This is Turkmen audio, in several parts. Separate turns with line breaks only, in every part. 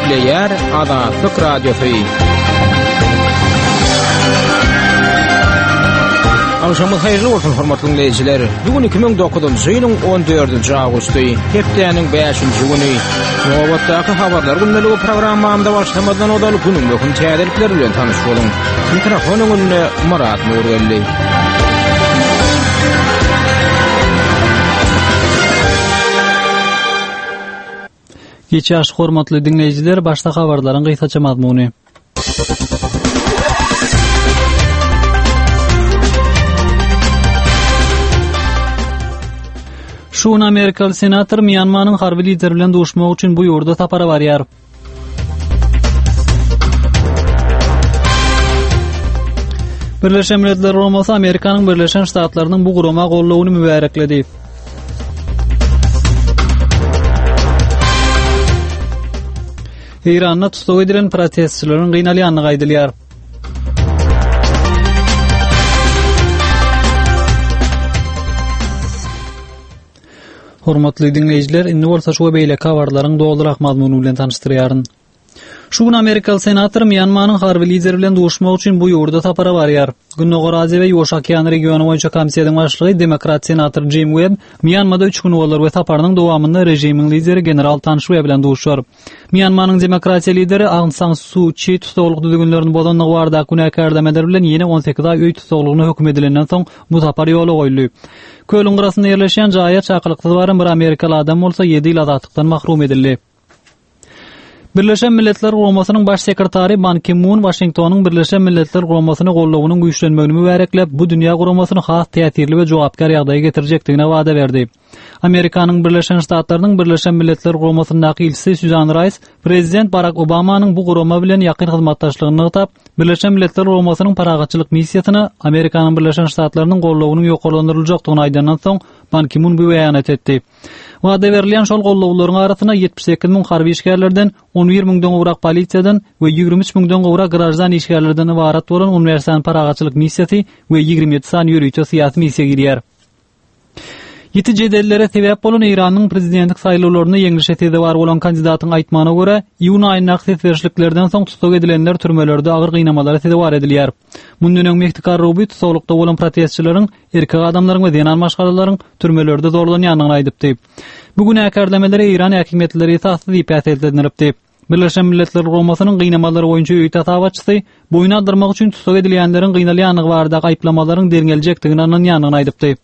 Gepleýär Azatlyk Radiosu. Akşamyz haýyrly bolsun hormatly dinleýijiler. Bugün 2009-njy ýylyň 14-nji awgusty, hepdeýäniň 5-nji güni. Nowatdaky habarlar gündäligi programmamda başlamadan odaly günüň bugün täzelikler bilen tanyş boluň. Mikrofonyň önüne Murat Nurgelli.
Geçäş hormatly dinleýijiler, başda habarlaryň gysgaça mazmuny. Şuun Amerikalı senator Myanmanyň harby lideri bilen duşmak üçin bu ýurda tapara barýar. Birleşen Milletler Gurumasy Amerikanyň Birleşen Ştatlarynyň bu guruma gollawyny mübarekledi. İran'da tutup edilen protestçilerin gynalýanyny aýdylýar. Hormatly dinleýijiler, indi bolsa şu beýle habarlaryň doldurak mazmuny bilen tanıştyrýaryn. Şuun Amerikalı senator Myanmanyň harby lideri bilen duşmak üçin bu ýurda tapara barýar. Günnäge Aziýa we Ýoş Okeany regiony boýunça komissiýanyň başlygy demokrat senator Jim Webb Myanmada 3 gün bolar we taparynyň dowamynda rejimiň lideri general Tan Shui bilen duşar. Myanmanyň demokratiýa lideri Aung San Suu Kyi tutuluk düzgünlerini bodanlygy barda günäkärdemeler bilen ýene 18 aý öý tutulugyny hökm edilenden soň bu tapar ýola goýuldy. Kölün gyrasynda ýerleşen jaýa çakylykly baryn bir Amerikaly adam bolsa 7 ýyl azatlıktan mahrum edildi. Birleşen Milletler Guramasynyň baş sekretary Ban Ki-moon Washingtonyň Birleşen Milletler Guramasyny gollawynyň güýçlenmegini mübareklep, bu dünýä guramasyny has täsirli we jogapkar ýagdaýa getirjekdigine wada berdi. Amerikanyň Birleşen Ştatlarynyň Birleşen Milletler Guramasynyň ilçisi Susan Rice, Prezident Barack Obamanyň bu gurama bilen ýakyn hyzmatdaşlygyny ýygyp, Birleşen Milletler Guramasynyň paragatçylyk missiýasyny Amerikanyň Birleşen Ştatlarynyň gollawynyň ýokarlandyryljakdygyny aýdandan soň Ban Ki-moon bu beýanat etdi. Wada berilýän şol gollawlaryň arasyna 72 000 harby işgärlerden, 11 000-den gowrak polisiýadan we 23 000-den gowrak grajdan işgärlerden ibarat bolan uniwersal paragatçylyk missiýasy we 27 san ýürüýçi syýasy missiýa girýär. Ýeti jedellere sebäp bolan Iranyň prezidentlik saýlawlaryny ýeňişetide bar bolan kandidatyň aýtmagyna görä, iýun aýyna setberişliklerden soň tutuk edilenler türmelerde agyr gynamalara sebäp edilýär. Mundan öň Mehdi Karrubi tutuklukda bolan protestçilerin, erkek adamlaryň we diňan başgalarlaryň türmelerde zorlanýanyny aýdypdy. Bu günäkärdemelere İran häkimetleri tassy diýip äsildinipdi. Birleşen Milletler Guramasynyň gynamalary boýunça öýt tasabatçysy boyun aldyrmak üçin tutuk edilýänleriň gynalýanyny barada aýplamalaryň derňeljekdigini anlaýanyny aýdypdy.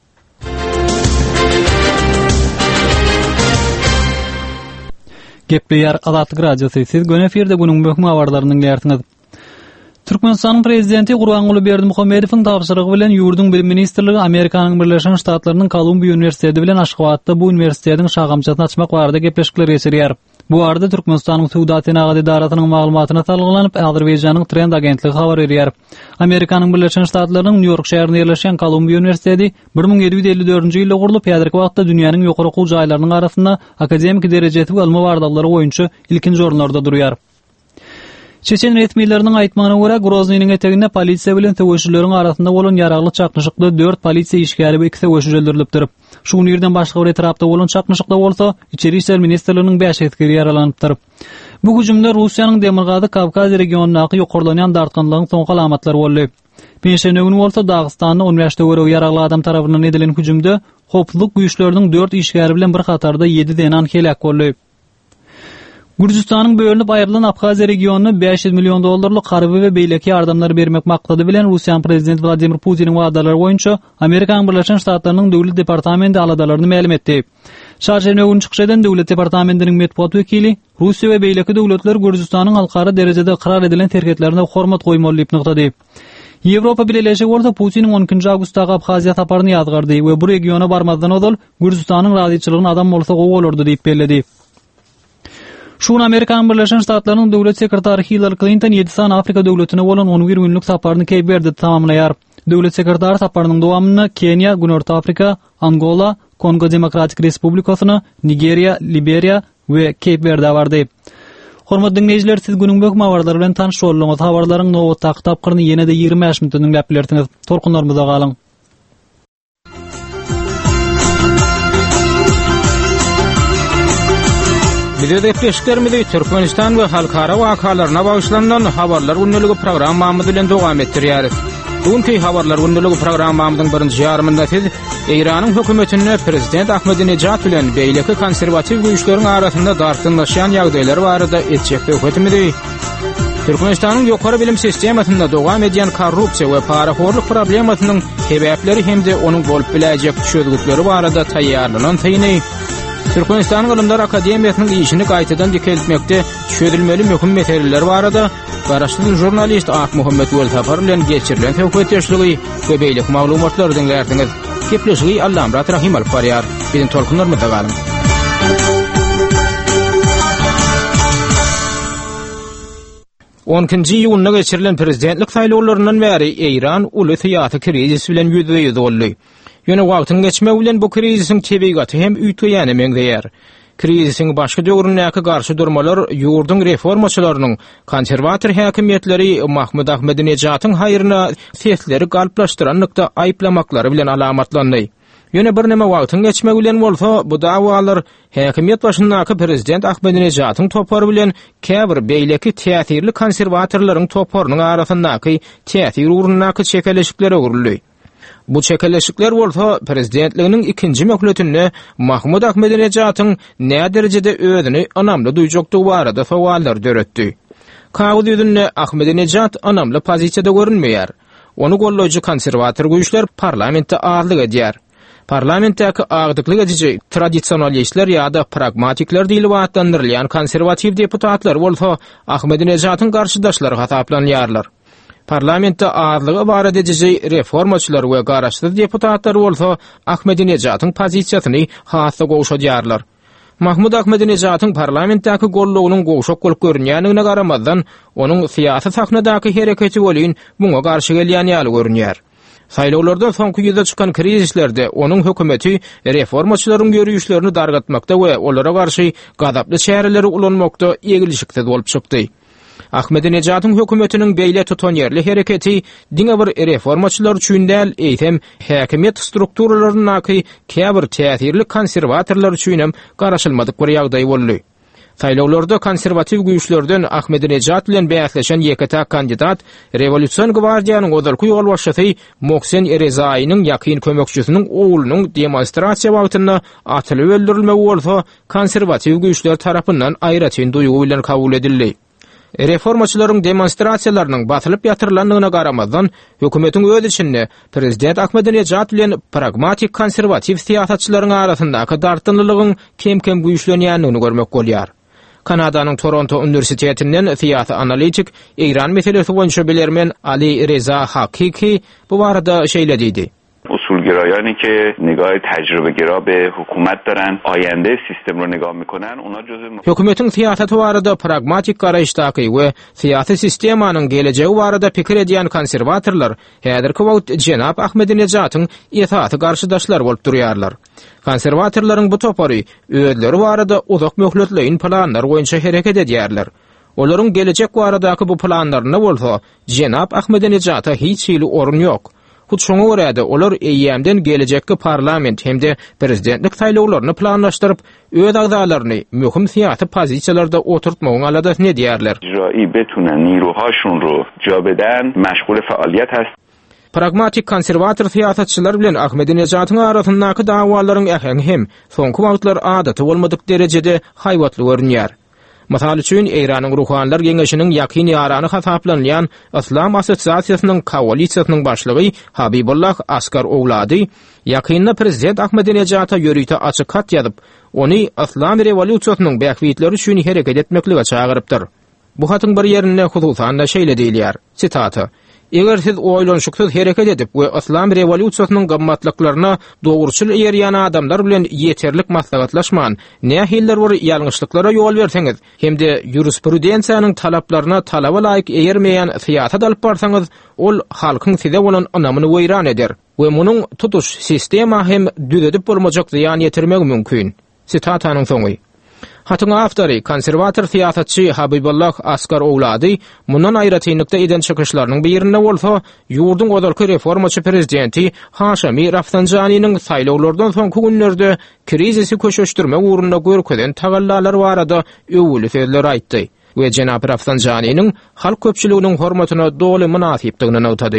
Gepleýär Azatlyk Radiosu. Siz gönül efirde günüň möhüm habarlaryny dinleýärsiňiz. Türkmenistanyň prezidenti Gurbanguly Berdimuhammedowyň tapşyrygy bilen ýurdun bilim ministrligi Amerikanyň Birleşen Ştatlarynyň Kolumbiýa Uniwersiteti bilen Aşgabatda bu uniwersitetiň şagamçasyny açmak barada gepleşikler geçirýär. Bu arada Türkmenistanyň Suwda Tenagat idarasynyň maglumatyna talyglanyp Azerbaýjanyň Trend agentligi habar berýär. Amerikanyň Birleşen Ştatlarynyň New York şäherinde ýerleşen Kolumbiýa Uniwersiteti 1754-nji ýylda gurulyp, häzirki wagtda dünýäniň ýokary okuw jaýlarynyň arasynda akademik derejesi we ilmi bardallary boýunça ilkinji ornlarda durýar. Çeçen resmiýetleriniň aýtmagyna görä, Groznyň eteginde polisiýa bilen töweşjüleriň arasynda bolan ýaragly çaknyşykda 4 polisiýa işgäri we 2 töweşjü öldürilipdir. Şu ýerden başga bir etrapda bolan çaknyşykda bolsa, İçeri işler ministrliginiň 5 askeri ýaralanypdyr. Bu hüjümde Russiýanyň Demirgazy Kavkaz regionunaky ýokarlanýan dartgynlygyň soňky alamatlary boldy. Beşenä günü bolsa Dagystanyň Uniwersitede görä ýaragly adam tarapyndan edilen hüjümde hoplulyk güýçleriniň 4 işgäri bilen bir hatarda 7 denan helak boldy. Gürjistanyň bölünip aýrylan Abhaziýa regionuny $500 milyon harby we beýleki ýardamlary bermek maksady bilen Russiýanyň prezidenti Vladimir Putiniň wagdalary boýunça Amerikanyň Birleşen Ştatlarynyň döwlet departamenti aladalaryny ma'lum etdi. Şarjynöwün çykşadan döwlet departamentiniň medpuat wekili Russiýa we beýleki döwletler Gürjistanyň halkara derejede ikrar edilen terketlerine hormat goýmaly diýip nykdady. Ýewropa bileşigi bolsa Putiniň 12-nji awgustdaky Abhaziýa taparyny ýazgardy we bu regiona barmazdan odal Gürjistanyň razyçylygyny adam bolsa gowy diýip bellädi. Şuun Amerikanyň Birleşen Ştatlarynyň döwlet sekretary Hillary Clinton 7 san Afrika döwletine bolan 11 günlük saparyny Cape Verde tamamlaýar. Döwlet sekretary saparynyň dowamyny Kenya, Günörtü Afrika, Angola, Kongo Demokratik Respublikasyny, Nigeriya, Liberiya we Cape Verde bardy. Hormatly dinleýijiler, siz günüň möhüm habarlary bilen tanyş bolýaňyz. Habarlaryň nowatda tapgyryny ýene-de 25 minutdan dinläp bilersiňiz. Torkunlarymyza galyň.
Videoda eşiklerimizi Türkmenistan ve halkara vakalarına bağışlanan habarlar gündəligi programmamız bilen dowam etdirýäris. Bugünkü habarlar gündəligi programmamyzyň birinji ýarymynda siz Eýranyň hökümetine prezident Ahmadinejad bilen beýleki konservativ güýçleriň arasynda dartynlaşýan ýagdaýlar barada etjek hökümetimiz. Türkmenistanyň ýokary bilim sistemasynda dowam edýän korrupsiýa we paraxorlyk problemasynyň sebäpleri hemde onuň bolup biläjek çözgütleri barada taýýarlanan täýini. Türkmenistan Gylymlar Akademiýasynyň işini gaýtadan dikeltmekde çözülmeli möhüm meseleler barada garaşlyk jurnalist Ak Muhammed Weltapar bilen geçirilen hökümetçiligi we beýlik maglumatlary dinlerdiňiz. Gepleşigi Allamrat Rahim alyp barýar. Biziň tolkunlarymyzda galyn. 10-njy ýylyna geçirilen prezidentlik saýlawlaryndan bäri Eýran uly syýasy krizis bilen ýüzüňiz boldy. Ýöne wagtyň geçmegi bilen bu krizisiň tebigaty hem üýtgeýäni meňdeýär. Krizisiň başga döwründäki garşy durmalar ýurdun reformaçylarynyň konserwator häkimetleri Mahmud Ahmedinejadyň haýryna sesleri galplaşdyran nykda aýplamaklary bilen alamatlandy. Ýöne bir näme wagtyň geçmegi bilen bolsa, bu dawalar häkimet başyndaky prezident Ahmedinejadyň topary bilen käbir beýleki täsirli konserwatorlaryň toparynyň arasyndaky täsir urundaky çekeleşiklere uruly. Bu çekeleşikler bolsa prezidentliginiň ikinji möhletinde Mahmud Ahmedinejadyň näme derejede özüni anamly duýjakdygy barada sowallar döretdi. Kağıt ýüzünde Ahmedinejad anamly pozisiýada görünmeýär. Onu golloýjy konserwator güýçler parlamentde ağırlyk edýär. Parlamentdäki agdyklyk edici tradisionalistler ýa-da pragmatikler diýilip atlandyrylýan konserwativ deputatlar bolsa Ahmedinejadyň garşydaşlary hasaplanýarlar. Parlamentde ağırlygy bar edici reformaçylar we garaşly deputatlar bolsa Ahmedinejadyň pozisiýasyny hassa goşadýarlar. Mahmud Ahmedinejadyň parlamentdäki gollugynyň goşak bolup görünýänine garamazdan onuň syýasy sahnadaky hereketi bolýan buňa garşy gelýän ýaly görünýär. Saýlawlardan soňky ýüze çykan krizislerde onuň hökümeti reformaçylaryň görüşlerini dargatmakda we olara garşy gadaply çäreleri ulanmakda ýegilişikde bolup çykdy. Ahmedinejadyň hökümetiniň beýle tutanýarly hereketi diňe bir reformaçylar üçin däl, eýtem häkimet strukturalarynyň käbir täsirli konserwatorlar üçin hem garaşylmadyk bir ýagdaý boldy. Saýlawlarda konserwativ güýçlerden Ahmedinejad bilen bäsleşen ýekete kandidat Revolýusiýon gwardiýanyň odalky ýol başçysy Mohsen Erezaýynyň ýakyn kömekçisiniň oğlunyň demonstrasiýa wagtynda atylyp öldürilmegi bolsa konserwativ güýçler tarapyndan aýratyn duýgu bilen kabul edildi. Reformaçylaryň demonstrasiýalarynyň batylyp ýatyrylandygyna garamazdan hökümetiň öz içinde prezident Ahmedinejad bilen pragmatik konserwativ syýasatçylaryň arasyndaky dartynlylygyň kem-kem güýçlenýändigini görmek bolýar. Kanadanyň Toronto Üniversitetinden syýasy analitik Eýran meselesi boýunça bilermen Ali Reza Hakiki bu barada şeýle diýdi.
اصولگرایانی که نگاه تجربه گرا به حکومت دارن آینده سیستم رو نگاه میکنن اونا جزء
hökümetin siyaseti barada pragmatik garaşdaky we siyasi sistemanyň geleceği barada pikir edýän konserwatorlar häzirki wagt Jenap Ahmedinejadyň ýetasy garşydaşlar bolup durýarlar. Konserwatorlaryň bu topary özleri barada uzak möhletleýin planlar boýunça hereket edýärler. Olaryň gelecek baradaky bu planlaryna bolsa Jenap Ahmedinejada hiç ýyly orun ýok. Bu şoňa görä-de olar eýýämden gelecekki parlament hemde prezidentlik saýlawlaryny planlaşdyryp, öz agdalaryny möhüm syýasy pozisiýalarda oturtmagyň alada ne diýerler?
İcraî betunen niruhaşun ro ja beden meşgul faaliýet hast.
Pragmatik konserwator syýasatçylar bilen Ahmedinejadyň arasyndaky dawalaryň ähli hem soňky wagtlar adaty bolmadyk derejede haýwatly görünýär. Masal üçin Eýranyň Ruhanlar Geňeşiniň ýakyn ýarany hasaplanýan Islam Assosiasiýasynyň koalisiýasynyň başlygy Habibullah Askar oglady ýakynda prezident Ahmedinejada ýörüýte açyk hat ýazyp, ony Islam rewolýusiýasynyň bähwitleri üçin hereket etmeklige çagyrypdyr. Bu hatyň bir ýerinde hususan şeýle diýilýär. Sitaty: Eger siz oýlanşyksız hereket edip we Islam rewolýusiýasynyň gammatlyklaryna dogruçyl ýerýän adamlar bilen ýeterlik maslahatlaşman, nähiller bir ýalňyşlyklara ýol berseňiz, hemde jurisprudensiýanyň talaplaryna talaba laýyk eýermeýän syýasat alyp barsaňyz, ol halkyň size bolan anamyny weýran eder we munyň tutuş sistema hem düzedip bolmajak ziýan ýetirmek mümkin. Sitataның soňy. Hatın aftary konserwator siýasatçy Habibullah Askar owlady mundan aýratynlykda eden çykyşlarynyň birine bolsa, ýurdun godalky reformaçy prezidenti Haşimi Rafsanjanynyň saýlawlardan soňky günlerde krizisi köşeşdirme uğruna görkeden tagallalar barada öwüli sözler aýtdy we Jenap Rafsanjanynyň halk köpçüliginiň hormatyna doly münasipdigini ýetdi.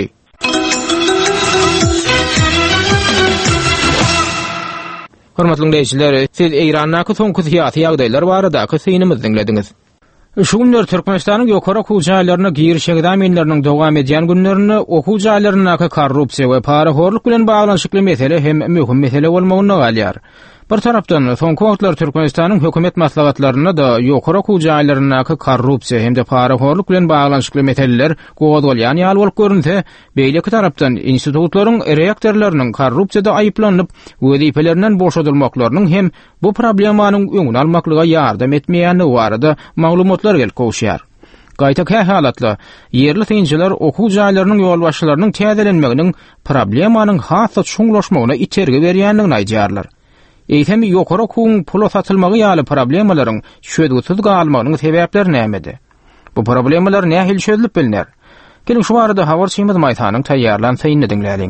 Hormatly dinleyijiler, siz Eýrandaky soňky syýasy ýagdaýlar barada synymyzy dinlediňiz. Şu günler Türkmenistanyň ýokary okuw jaýlaryna giriş egzaminleriniň dowam edýän günlerini okuw jaýlaryna korrupsiýa we paraxorluk bilen baglanyşykly mesele hem möhüm mesele bolmagyny galýar. Bir tarapdan soňky wagtlar Türkmenistanyň hökümet maslahatlaryna da ýokary okuw jaýlaryna korrupsiýa hem de paraxorluk bilen baglanyşykly meseleler gowdalýan ýaly bolup görünse, beýleki tarapdan institutlaryň reaktorlarynyň korrupsiýada aýyplanyp, wezipelerinden boşadylmaklarynyň hem bu problemanyň öňüni almaklyga ýardam etmeýäni barada maglumatlar gelip gowşýar. Gaýta halatla yerli synçylar okuw jaýlarynyň ýolbaşçylarynyň täzelenmeginiň problemanyň hasy çuňlaşmagyna itergi berýändigini aýdýarlar. Eýtem ýokary okuwyň pula satylmagy ýaly problemalaryň şöýdüsiz galmagynyň sebäpleri nämedi? Bu problemalar nähili çözülip bilinär? Gelin şu barada Hawar Şymyz maýtanyň taýýarlansaýyny dinläliň.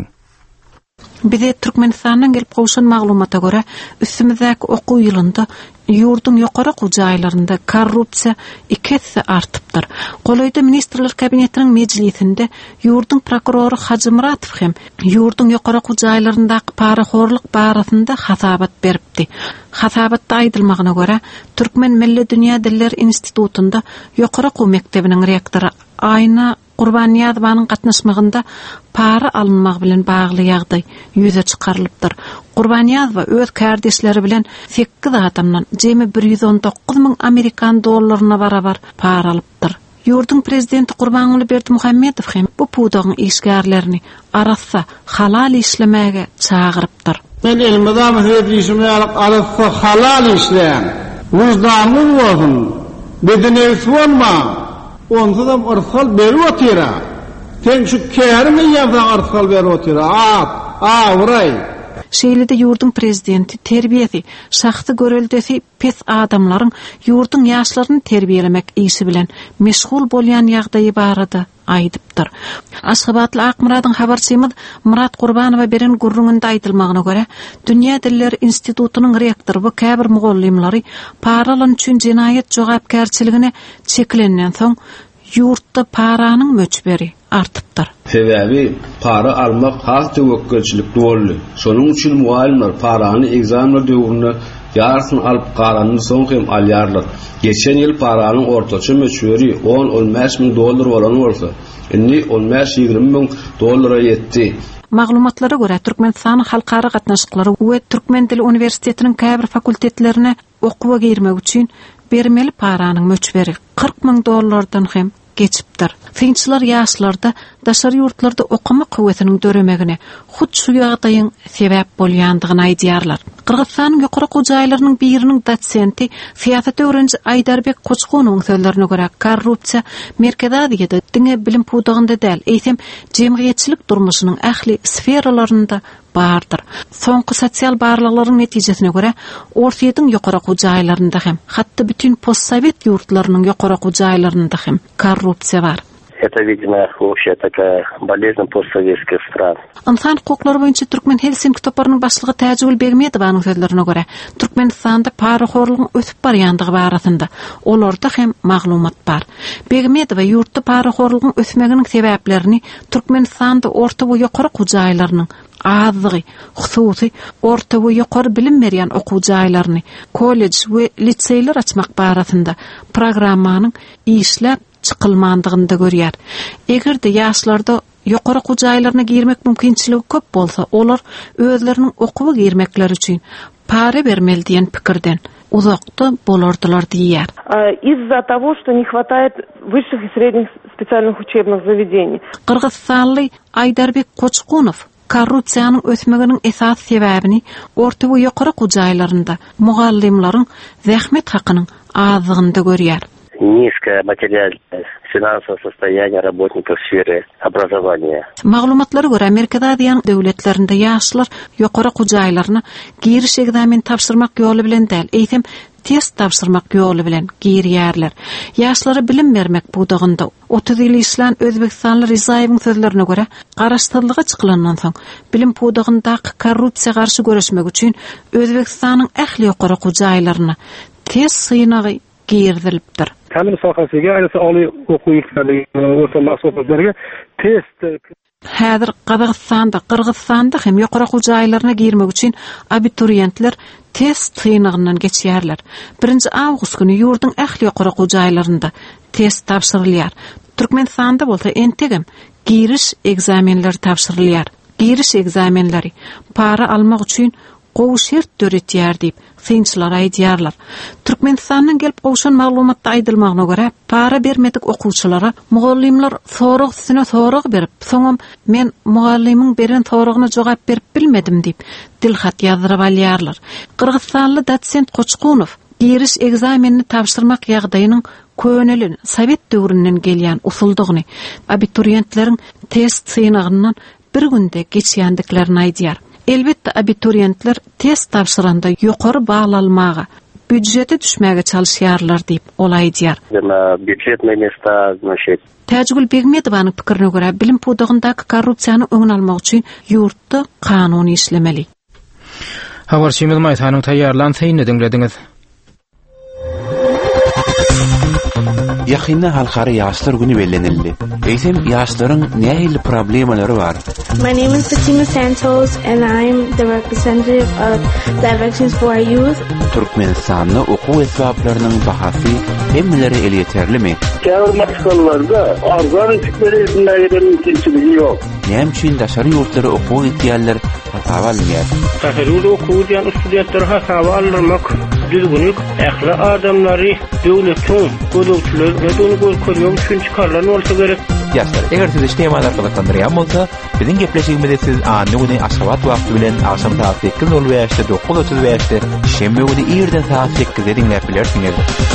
Bize Türkmenistan'dan gelip gowşan maglumata göre üstümizdäki okuw ýylynda ýurdun ýokary okuw jaýlarynda korrupsiýa 2 artypdyr. Golaýda ministrler kabinetiniň mejlisinde ýurdun prokuroru Hacı Muratov hem ýurdun ýokary okuw jaýlaryndaky paraxorluk barasynda hasabat beripdi. Hasabatda aýdylmagyna göre Türkmen Milli Dünýä Diller Institutunda ýokary okuw mektebiniň rektory Ayna Qurbaniyadowanyň gatnaşmagynda para alınmak bilen bagly ýagdaý ýüze çykarylypdyr. Qurbaniyadawa öz kardeşleri bilen 8 adamdan jemi 119.000 Amerikan dollaryna barabar para alypdyr. Ýurdun prezidenti Gurbanuly Berdimuhammedow hem bu pudagyň işgärlerini arassa halal işlemäge çagyrypdyr.
Men elmedam hedişime arassa halal işleýän, wyjdanly bolsun, bedene suwanma. Onda da arsal berip otyra. Sen şu kärmi ýa-da arsal berip otyra. Wray.
Şeýlede ýurdun prezidenti terbiýesi, şahsy göreldesi pes adamlaryň ýurdun ýaşlaryny terbiýelemek işi bilen meşgul bolýan ýagdaýy barada aýdypdyr. Aşgabatly Akmuradyň habarçymyz Murat Gurbanowa beren gurrununda aýdylmagyna göre, Dünýä Diller Institutunyň rektory we käbir mugallimlary paralan üçin jinayet jogapkärçiligine çekilenden soň ýurtda paranyň möçberi artypdyr.
Sebäbi para almak has tewekkelçilik boldy. Şonuň üçin muallimler parany egzaminler döwründe ýarsyn alyp galanyny soň hem alýarlar. Geçen ýyl paranyň ortaça möçberi $10-15.000 bolan bolsa, indi $15-20.000 ýetdi.
Maglumatlara göre Türkmenistan halkara gatnaşyklary we Türkmen dili universitetiniň käbir fakultetlerine okuwa girmek üçin bermeli paranyň möçberi $40.000 hem geçipdir. Finçiler ýaşlarda daşary ýurtlarda okuma kuvvetiniň döremegine hut şu ýagdaýyň sebäp bolýandygyny aýdýarlar. Kırgızstanyň ýokary okuw jaýlarynyň biriniň dosenti siýasat öwrençi Aýdarbek Koçgunowyň sözlerine görä korrupsiýa merkezde diňe bilim pudagynda däl, eýsem jemgyýetçilik durmuşynyň ähli sferalarynda bardyr. Soňky sosial barlyklaryň netijesine görä Orsiýetyň ýokary okuw jaýlarynda hem, hatda bütün postsovet ýurtlarynyň ýokary okuw jaýlarynda hem korrupsiýa bar.
Это, видимо, общая такая болезнь постсоветских стран.
Insan hukuklary boýunça Türkmen Helsinki toparynyň başlygy Täjegül Begmedowanyň sözlerine görä, Türkmenistanda paraxorlygyň ösüp barýandygy barasynda olarda hem maglumat bar. Begmedowa ýurtda paraxorlygyň ösmeginiň sebäplerini Türkmenistanda orta we ýokary okuw jaýlarynyň azlygy, hususy orta we ýokary bilim berýän okuw jaýlaryny, kollej we liseyler açmak barasynda programmanyň işläp çykylmandygynda görýär. Egerde ýaşlarda ýokary okuw jaýlaryna girmek mümkinçiligi köp bolsa, olar özleriniň okuwa girmekleri üçin para bermeli diýen pikirden uzakda bolardylar diýär.
Из-за того, что не хватает высших и средних специальных учебных заведений.
Kırgızstanly Aýdarbek Koçgunow korrupsiýanyň ösmeginiň esas sebäbini orta we ýokary okuw jaýlarynda mugallimlaryň zähmet hakynyň azlygynda görýär.
низкое материальное финансовое состояние работников в сфере образования.
Maglumatlara göre Amerikada diýen döwletlerinde ýaşlar ýokary kujaylaryna giriş egzamin tapşyrmak ýoly bilen däl, eýtem test tapşyrmak ýoly bilen girýärler. Ýaşlara bilim bermek budagynda 30 ýyl işlän Özbekistanly Rizaýewiň sözlerine göre garaşdyrlyga çykylandan soň bilim budagyndaky korrupsiýa garşy görüşmek üçin Özbekistanyň ähli ýokary kujaylaryna test synagy girdilipdir.
Ta'lim sohasiga aýsy oly okuw ýurtlaryna orta maksadlarga test
Häzir Qırgızstanda hem ýokary kujaylaryna girmek üçin abiturientler test synagynyň geçýärler. 1 awgust güni ýurduň ähli ýokary kujaylarynda test tapşyrylýar. Türkmenistanda bolsa entegem giriş egzamenleri tapşyrylýar. Giriş egzamenleri para almak üçin gowy şert döretýär diýip synçylar aýdýarlar. Türkmenistanyň gelip gowşan maglumatda aýdylmagyna görä, para bermedik okuwçylara mugallimler sorag üstüne sorag berip, soňam men mugalliming beren soragyna jogap berip bilmedim diýip dilhat ýazdyryp alýarlar. Qırgızstanly dotsent Qoçqunow giriş egzamenini tapşyrmak ýagdaýynyň könelin Sowet döwründen gelýän usuldygyny, abiturientleriň test synagynyň bir günde geçýändiklerini aýdýar. Elbette abiturientler test tapşyranda ýokary bal almaga, büdjete düşmäge çalışýarlar diýip olaýdýar.
Бюджетные места, значит.
Täjgül Begmedowanyň pikirine görä, bilim pudagyndaky korrupsiýany öňüne almak üçin ýurtda kanuny işlemeli.
Hawar Şemil Maytanyň taýýarlan syny dinlediňiz.
Yakında halkara yaşlar günü bellenildi. Eğitim yaşların nähili problemleri var?
My name is Fatima Santos and I'm the representative of Directions for Our Youth.
Türkmenistan'da okuw esbaplarının bahasy hemmeleri el yeterlimi?
Kârmaçkallarda arzan ettikleri verilen kimçiligi yok.
Näme üçin daşary ýurtlara okuw etýärler hasaba alınýar?
Daşary okuw diýen studentler hasaba alınmak düzgünlük, ähli adamlary döwletiň gözükçüler ve dolu görmek üçin çykarlan bolsa gerek.
Yaşlar, eger siz işleýän arkalaşdyrýan bolsa, biziň gepleşigimizde siz anny güni aşgabat wagty bilen akşam saat 8:05-de 9:35-de şembe güni ýerden saat 8-de dinläp bilersiňiz.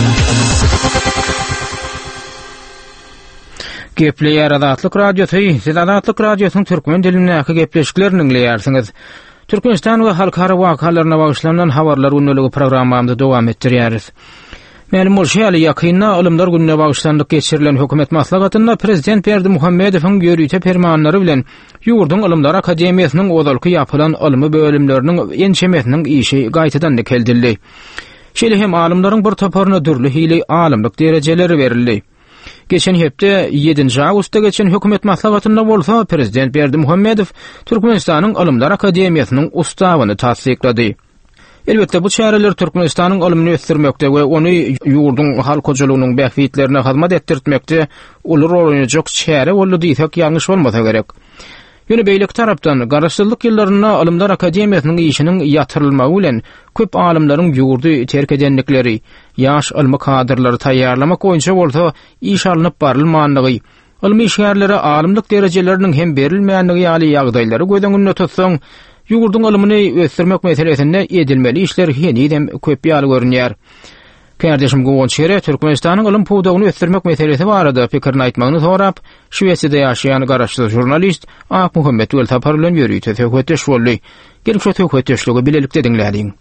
Gepleýär Adatlyk Radiosu, siz Adatlyk Radiosynyň türkmen dilinäki gepleşiklerini dinleýärsiňiz. Türkmenistan we halkara wakalaryna bagyşlanan habarlar önneligi programmamyzda dowam etdirýäris. Mälim bolşaly ýakynda Ulumlar gününe bagyşlandyk geçirilen hökümet maslahatyna Prezident Berdimuhammedowyň ýörüýte fermanlary bilen ýurduň Ulumlar Akademiýasynyň ozalky ýapylan ilim bölümleriniň ençemesiniň işi gaýtadan keldildi. Şeýle hem alymlaryň bir toparyna dürli hili alymlyk derejeleri berildi. Geçen hepde 7 awgustda geçen hökümet maslahatyna bolsa Prezident Berdimuhammedow Türkmenistanyň Ulumlar Akademiýasynyň ustawyny tasdiklady. Elbette bu çareler Türkmenistanyň ilmini ösdürmekde we ony ýurduň halk hojalygynyň bähwitlerine hyzmat etdirmekde uly rol oýnajak çare boldy diýsek ýalňyş bolmasa gerek. Ýöne beýlik tarapdan garaşdyrlyk ýyllaryna Ulumlar Akademiýasynyň işiniň ýatyrylmagy bilen köp alymlaryň ýurdy terk edenlikleri, ýaş ilmi kadrlary taýýarlamak boýunça bolsa iş alınıp barylmanlygy, ilmi işgärlere alymlyk derejeleriniň hem berilmeýänligi ýaly ýagdaýlary göz öňünde tutsaň, ýurduň ilmini ösdürmek meselesinde edilmeli işler henidem köp ýaly görünýär. Kardeşim Gowonçere Türkmenistanyň ilim puwdagyny ösdürmek meselesi barada pikirini aýtmagyny sorap, Şwesiýede ýaşaýan garaşdyr jurnalist Ak Muhammed Göltapar bilen ýörüýte söhbetleş boldy. Gelip şu söhbetleşligi bilelikde dinlädiň.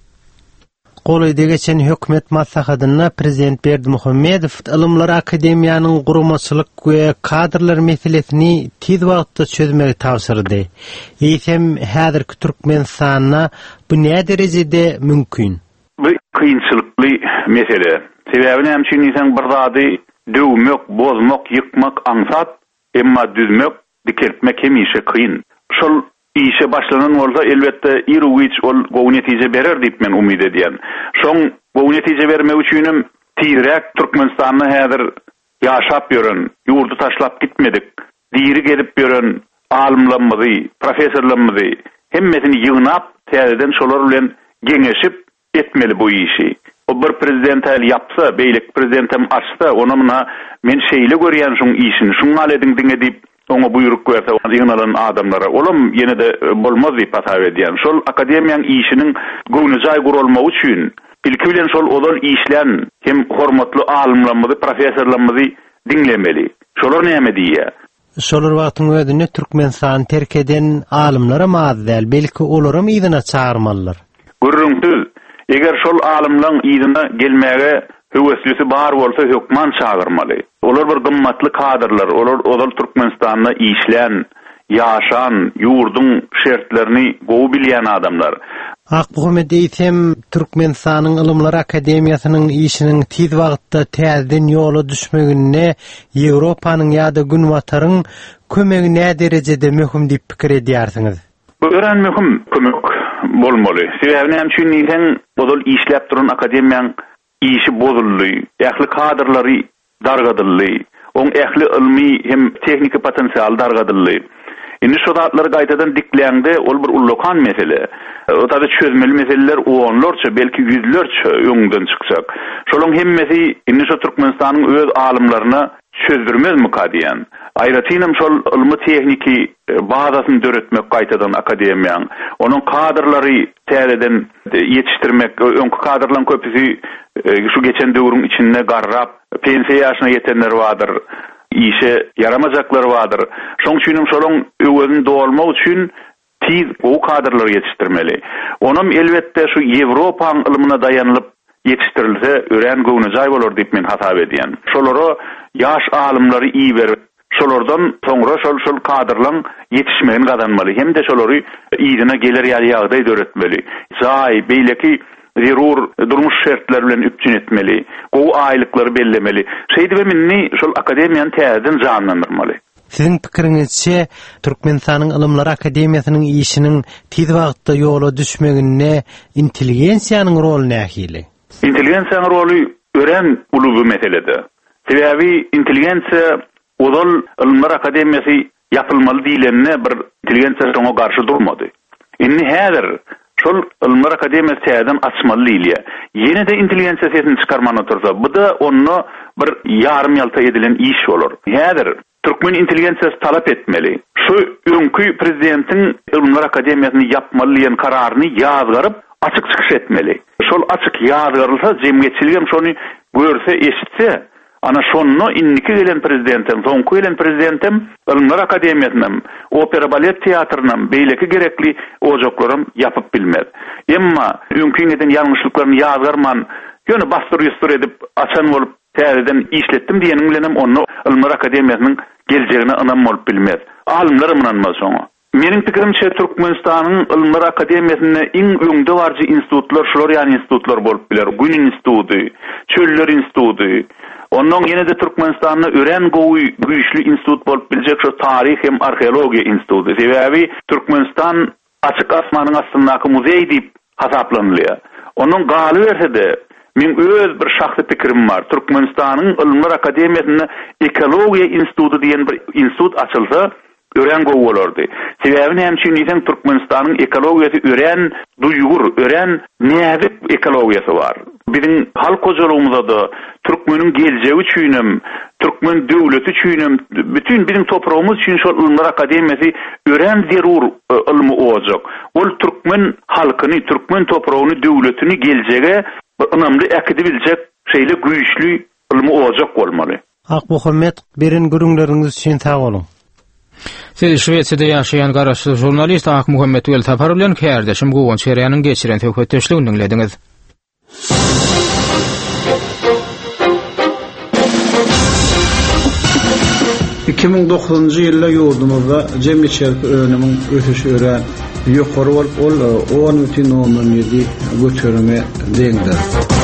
Golayda geçen hökümet maslahatyna Prezident Berdimuhammedow Ulumlar Akademiýanyň gurmaçylyk we kadrlar meselesini tez wagtda çözmegi tapşyrdy. Eýsem häzirki Türkmenistanyna bu näme derejede mümkin?
Bu kynçylykly mesele. Sebäbi näme üçin insan bir zady döwmek, bozmak, ýykmak aňsat, emma düzmek, dikeltmek hemişe kyn. Şol işe başlanan bolsa elbette irwiç ol gowy netije berer diýip men umyt edýän. Şoň gowy netije bermek üçin tirek Türkmenistanyny häzir ýaşap ýören, ýurdu taşlap gitmedik. Diri gelip ýören alymlarymyzy, professorlarymyzy hemmesini ýygnap, täzeden şolar bilen geňeşip etmeli bu işi. O bir prezident yapsa, beýlik prezidentim açsa, ona mına men şeýle görýän şoň işini, şoň alediň diňe diýip ona buyruk verse, ýygnalan adamlara, olam ýene de bolmaz diýip hasap edýän. Şol akademiýanyň işiniň göwnüjay gurulmagy üçin ilki bilen şol odal işlen hem hormatly alymlarymyzy, professorlarymyzy dinlemeli. Şolar näme diýär?
Şolar wagtyň özünde Türkmenistan terk eden alymlara mazdal, belki olaram ýygyna çağırmalylar.
Gürrüňsiz, eger şol alymlaryň ýygyna gelmäge höweslisi bar bolsa hökman çağırmaly. Olar bir gymmatly kadrlar, olar Türkmenistanda işlen, yaşan, yurdun şertlerini gowy bilýän adamlar.
Akbuhmet eýsem Türkmenistanyň Ilymlar Akademiýasynyň işiniň tiz wagtda täzeden ýola düşmegine Ýewropanyň ýa-da Günwataryň kömegi nä derejede möhüm diýip pikir edýärsiňiz?
Bu ören möhüm kömek bolmaly. Sebäbi hem şu niýsen bozul işläp duran akademiýaň işi bozuldy, ähli kadrlary dargadyldy, oň ähli ilmi hem teknik potensial dargadyldy. Indi şu zatları gaýtadan dikleýände ol bir ullokan mesele. O tabi çözmeli meseleler onlarça, belki yüzlerce öňden çykjak. Şolaryň hemmesi indi şu Türkmenistanyň öz alymlaryna çözdürmezmi kadiýan? Aýratynam şol ilmi tehniki bazasyny döretmek gaýtadan akademiýaň, onuň kadrlary täzeden ýetişdirmek, öňkü kadrlaryň köpüsi şu geçen döwrüň içinde garrap, pensiýa ýaşyna ýetenler bardyr. İşe yaramajaklar vardır. Şoň üçin şolaryň öwrüni dolmak üçin tiz o kadrlar yetiştirmeli. Onam elbette şu Ýewropaň ilmine dayanıp yetiştirilse ören gownajy bolar diýip men hasap edýän. Şolary ýaş alymlary iyi berip, şolardan soňra şol kadrlaryň yetişmegini gazanmaly. Hem de şolary ýygyna gelir ýaly döretmeli. Jaý beýleki zerur durmuş şertler bilen üpçün etmeli, gowy aýlyklary bellemeli. Şeýdi we minni şol akademiýany täzeden janlandyrmaly.
Sizin pikiriňizçe Türkmenistanyň Ilymlar Akademiýasynyň işiniň tiz wagtda ýola düşmegine intelligensiýanyň roli nähili?
Intelligensiýanyň roli ören ulugy meselede. Sebäbi intelligensiýa odal Ilymlar Akademiýasy ýapylmaly diýilende bir intelligensiýa şoňa garşy durmady. Indi häzir şol Ilymlar Akademiýasy täzeden açmaly diýilýär. Ýene de intelligensiýasyny çykarman otursa, bu da onu bir ýarym ýalta edilen iş bolar. Häzir Türkmen intelligensiýasy talap etmeli. Şu öňkü prezidentiň Ilymlar Akademiýasyny ýapmaly diýen kararyny ýazgaryp açyk çykyş etmeli. Şol açyk ýazgarylsa, jemgyýetçiligim şonu görse, eşitse, ana şonu inniki gelen prezidentim, soňky gelen prezidentim Ilymlar Akademiýasynyň, opera balet teatrynyn beýleki gerekli ojaklarym ýapyp bilmez. Emma öňkü eden ýalňyşlyklaryny ýazgarman, ýöne bastur edip açan bolup täzeden işletdim diýenim bilenem onu Ilymlar Akademiýasynyň geljegine ynam bolup bilmez. Alymlar ynanmaz şoňa. Meniň pikirimçe Türkmenistanyň Ilymlar Akademiýasyna iň öňde barjy institutlar, şolar ýani institutlar bolup biler. Gün instituty, Çöller instituty. Ondan ýene de Türkmenistanyň ören gowy güýçli institut bolup biljek şu tarih hem arheologiýa instituty. Sebäbi Türkmenistan açyk asmanyň astyndaky muzey diýip hasaplanylýar. Onuň galy bersede men öz bir şahsy pikirim bar. Türkmenistanyň Ilymlar Akademiýasyna ekologiýa instituty diýen bir institut açylsa ören gowy bolardy. Sebäbi hem şu niýsen Türkmenistanyň ekologiýasy ören duýgur, ören näzip ekologiýasy bar. Bizim halk hojalygymyzda da Türkmeniň geljegi üçinem, Türkmen döwleti üçinem, bütün bizim toprağımız üçin şol Ilymlar Akademiýasy ören zerur ilmi olacak. Ol Türkmen halkyny, Türkmen toprağyny, döwletini geljege ynamly äkidi biljek şeýle güýçli ilmi olacak bolmaly.
Akbuhmet, berin gürüňleriňiz üçin sag bolun.
Siz Şweýçede ýaşaýan garaşly jurnalist Ak Muhammed Weltapar bilen kärdeşim gowan çeýranyň geçiren töhfetdeşligini dinlediňiz.
2009-njy ýylda ýurdumyzda jemgyýetçilik önümüň ösüşi ören ýokary bolup, ol 10,7 götürme deňdir.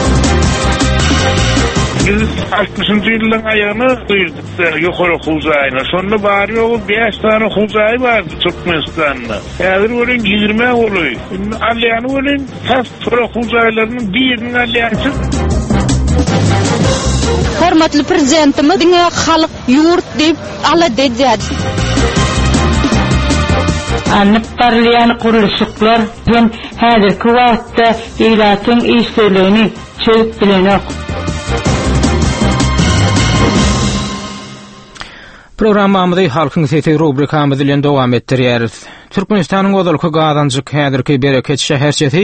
Biz 60-njy ýylyň aýagyny duýduk, ýokary huzaýyna. Şonda bary ýogy 5 tane huzaý bardy Türkmenistanda. Häzir bolan 20 boluy. Alýany bolan has huzaýlarynyň birini alýançy.
Hormatly prezidentimiz diňe halyk ýurt diýip ala dejädi.
Anıp parlayan kuruluşuklar hem häzirki wagtda ýylatyň işlerini çözüp bilenok.
Programmamyzy halkyň sesi rubrikamyzy bilen dowam etdirýäris. Türkmenistanyň godalky gadanjyk häzirki bereket şäherçesi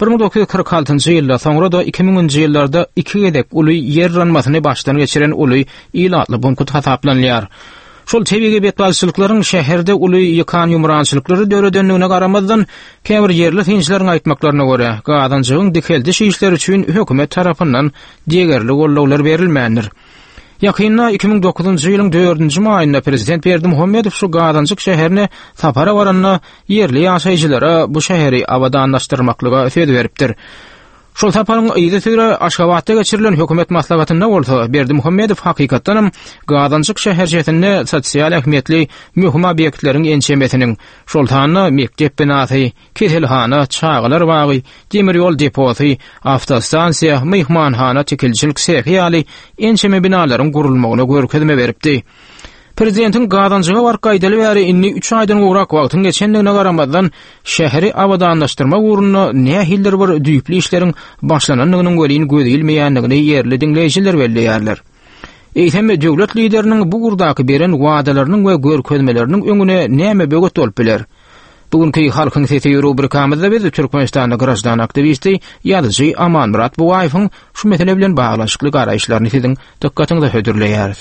1946-njy ýylda soňra da 2000-nji ýyllarda iki gedek uly ýer ranmasyny başdan geçiren uly ilatly bunkut hasaplanýar. Şol tebigi betbalçylyklaryň şäherde uly ýykan ýumrançylyklary döredenligine garamazdan käbir ýerli tinçleriň aýtmaklaryna görä gadanjygyň dikeldiş işleri üçin hökümet tarapyndan diýerli gollawlar berilmändir. Yakynda 2009-njy ýylyň 4-nji maýynda prezident Berdimuhammedow şu gadanjyk şäherine sapara baranyna ýerli ýaşaýjylara bu şäheri abadanlaşdyrmaklyga söz beripdir. Şol saparyň ýyly süre Aşgabatda geçirilen hökümet maslahatynda bolsa, Berdimuhammedow hakykatdanam gadanjyk şäherçesinde sosial ähmiýetli mühim obyektleriň ençemesiniň, şol tanyna mektep binasy, keselhana, çağlar bagy, demir ýol deposy, awtostansiýa, myhmanhana, tekilçilik sehi ýaly ençeme binalaryň gurulmagyna görkezme beripdi. Prezidentin gadanjyga bar gaýdaly bäri inni 3 aýdan gowrak wagtyň geçendigine garamazdan şäheri abadanlaşdyrmak uğruna nähildir bir düýpli işleriň başlananynyň welin gözilmeýändigini ýerli dinleýijiler belleýärler. Eýteme döwlet lideriniň bu gurdaky beren wadalarynyň we görkezmeleriniň öňüne näme böget bolup biler? Bugünkü halkyň sesi rubrikamyzda biz Türkmenistanyň grajdan aktivisti ýazyjy Aman Murat Bugaýewiň şu mesele bilen baglanşykly garaýşlaryny siziň dikkatiňizde hödürleýäris.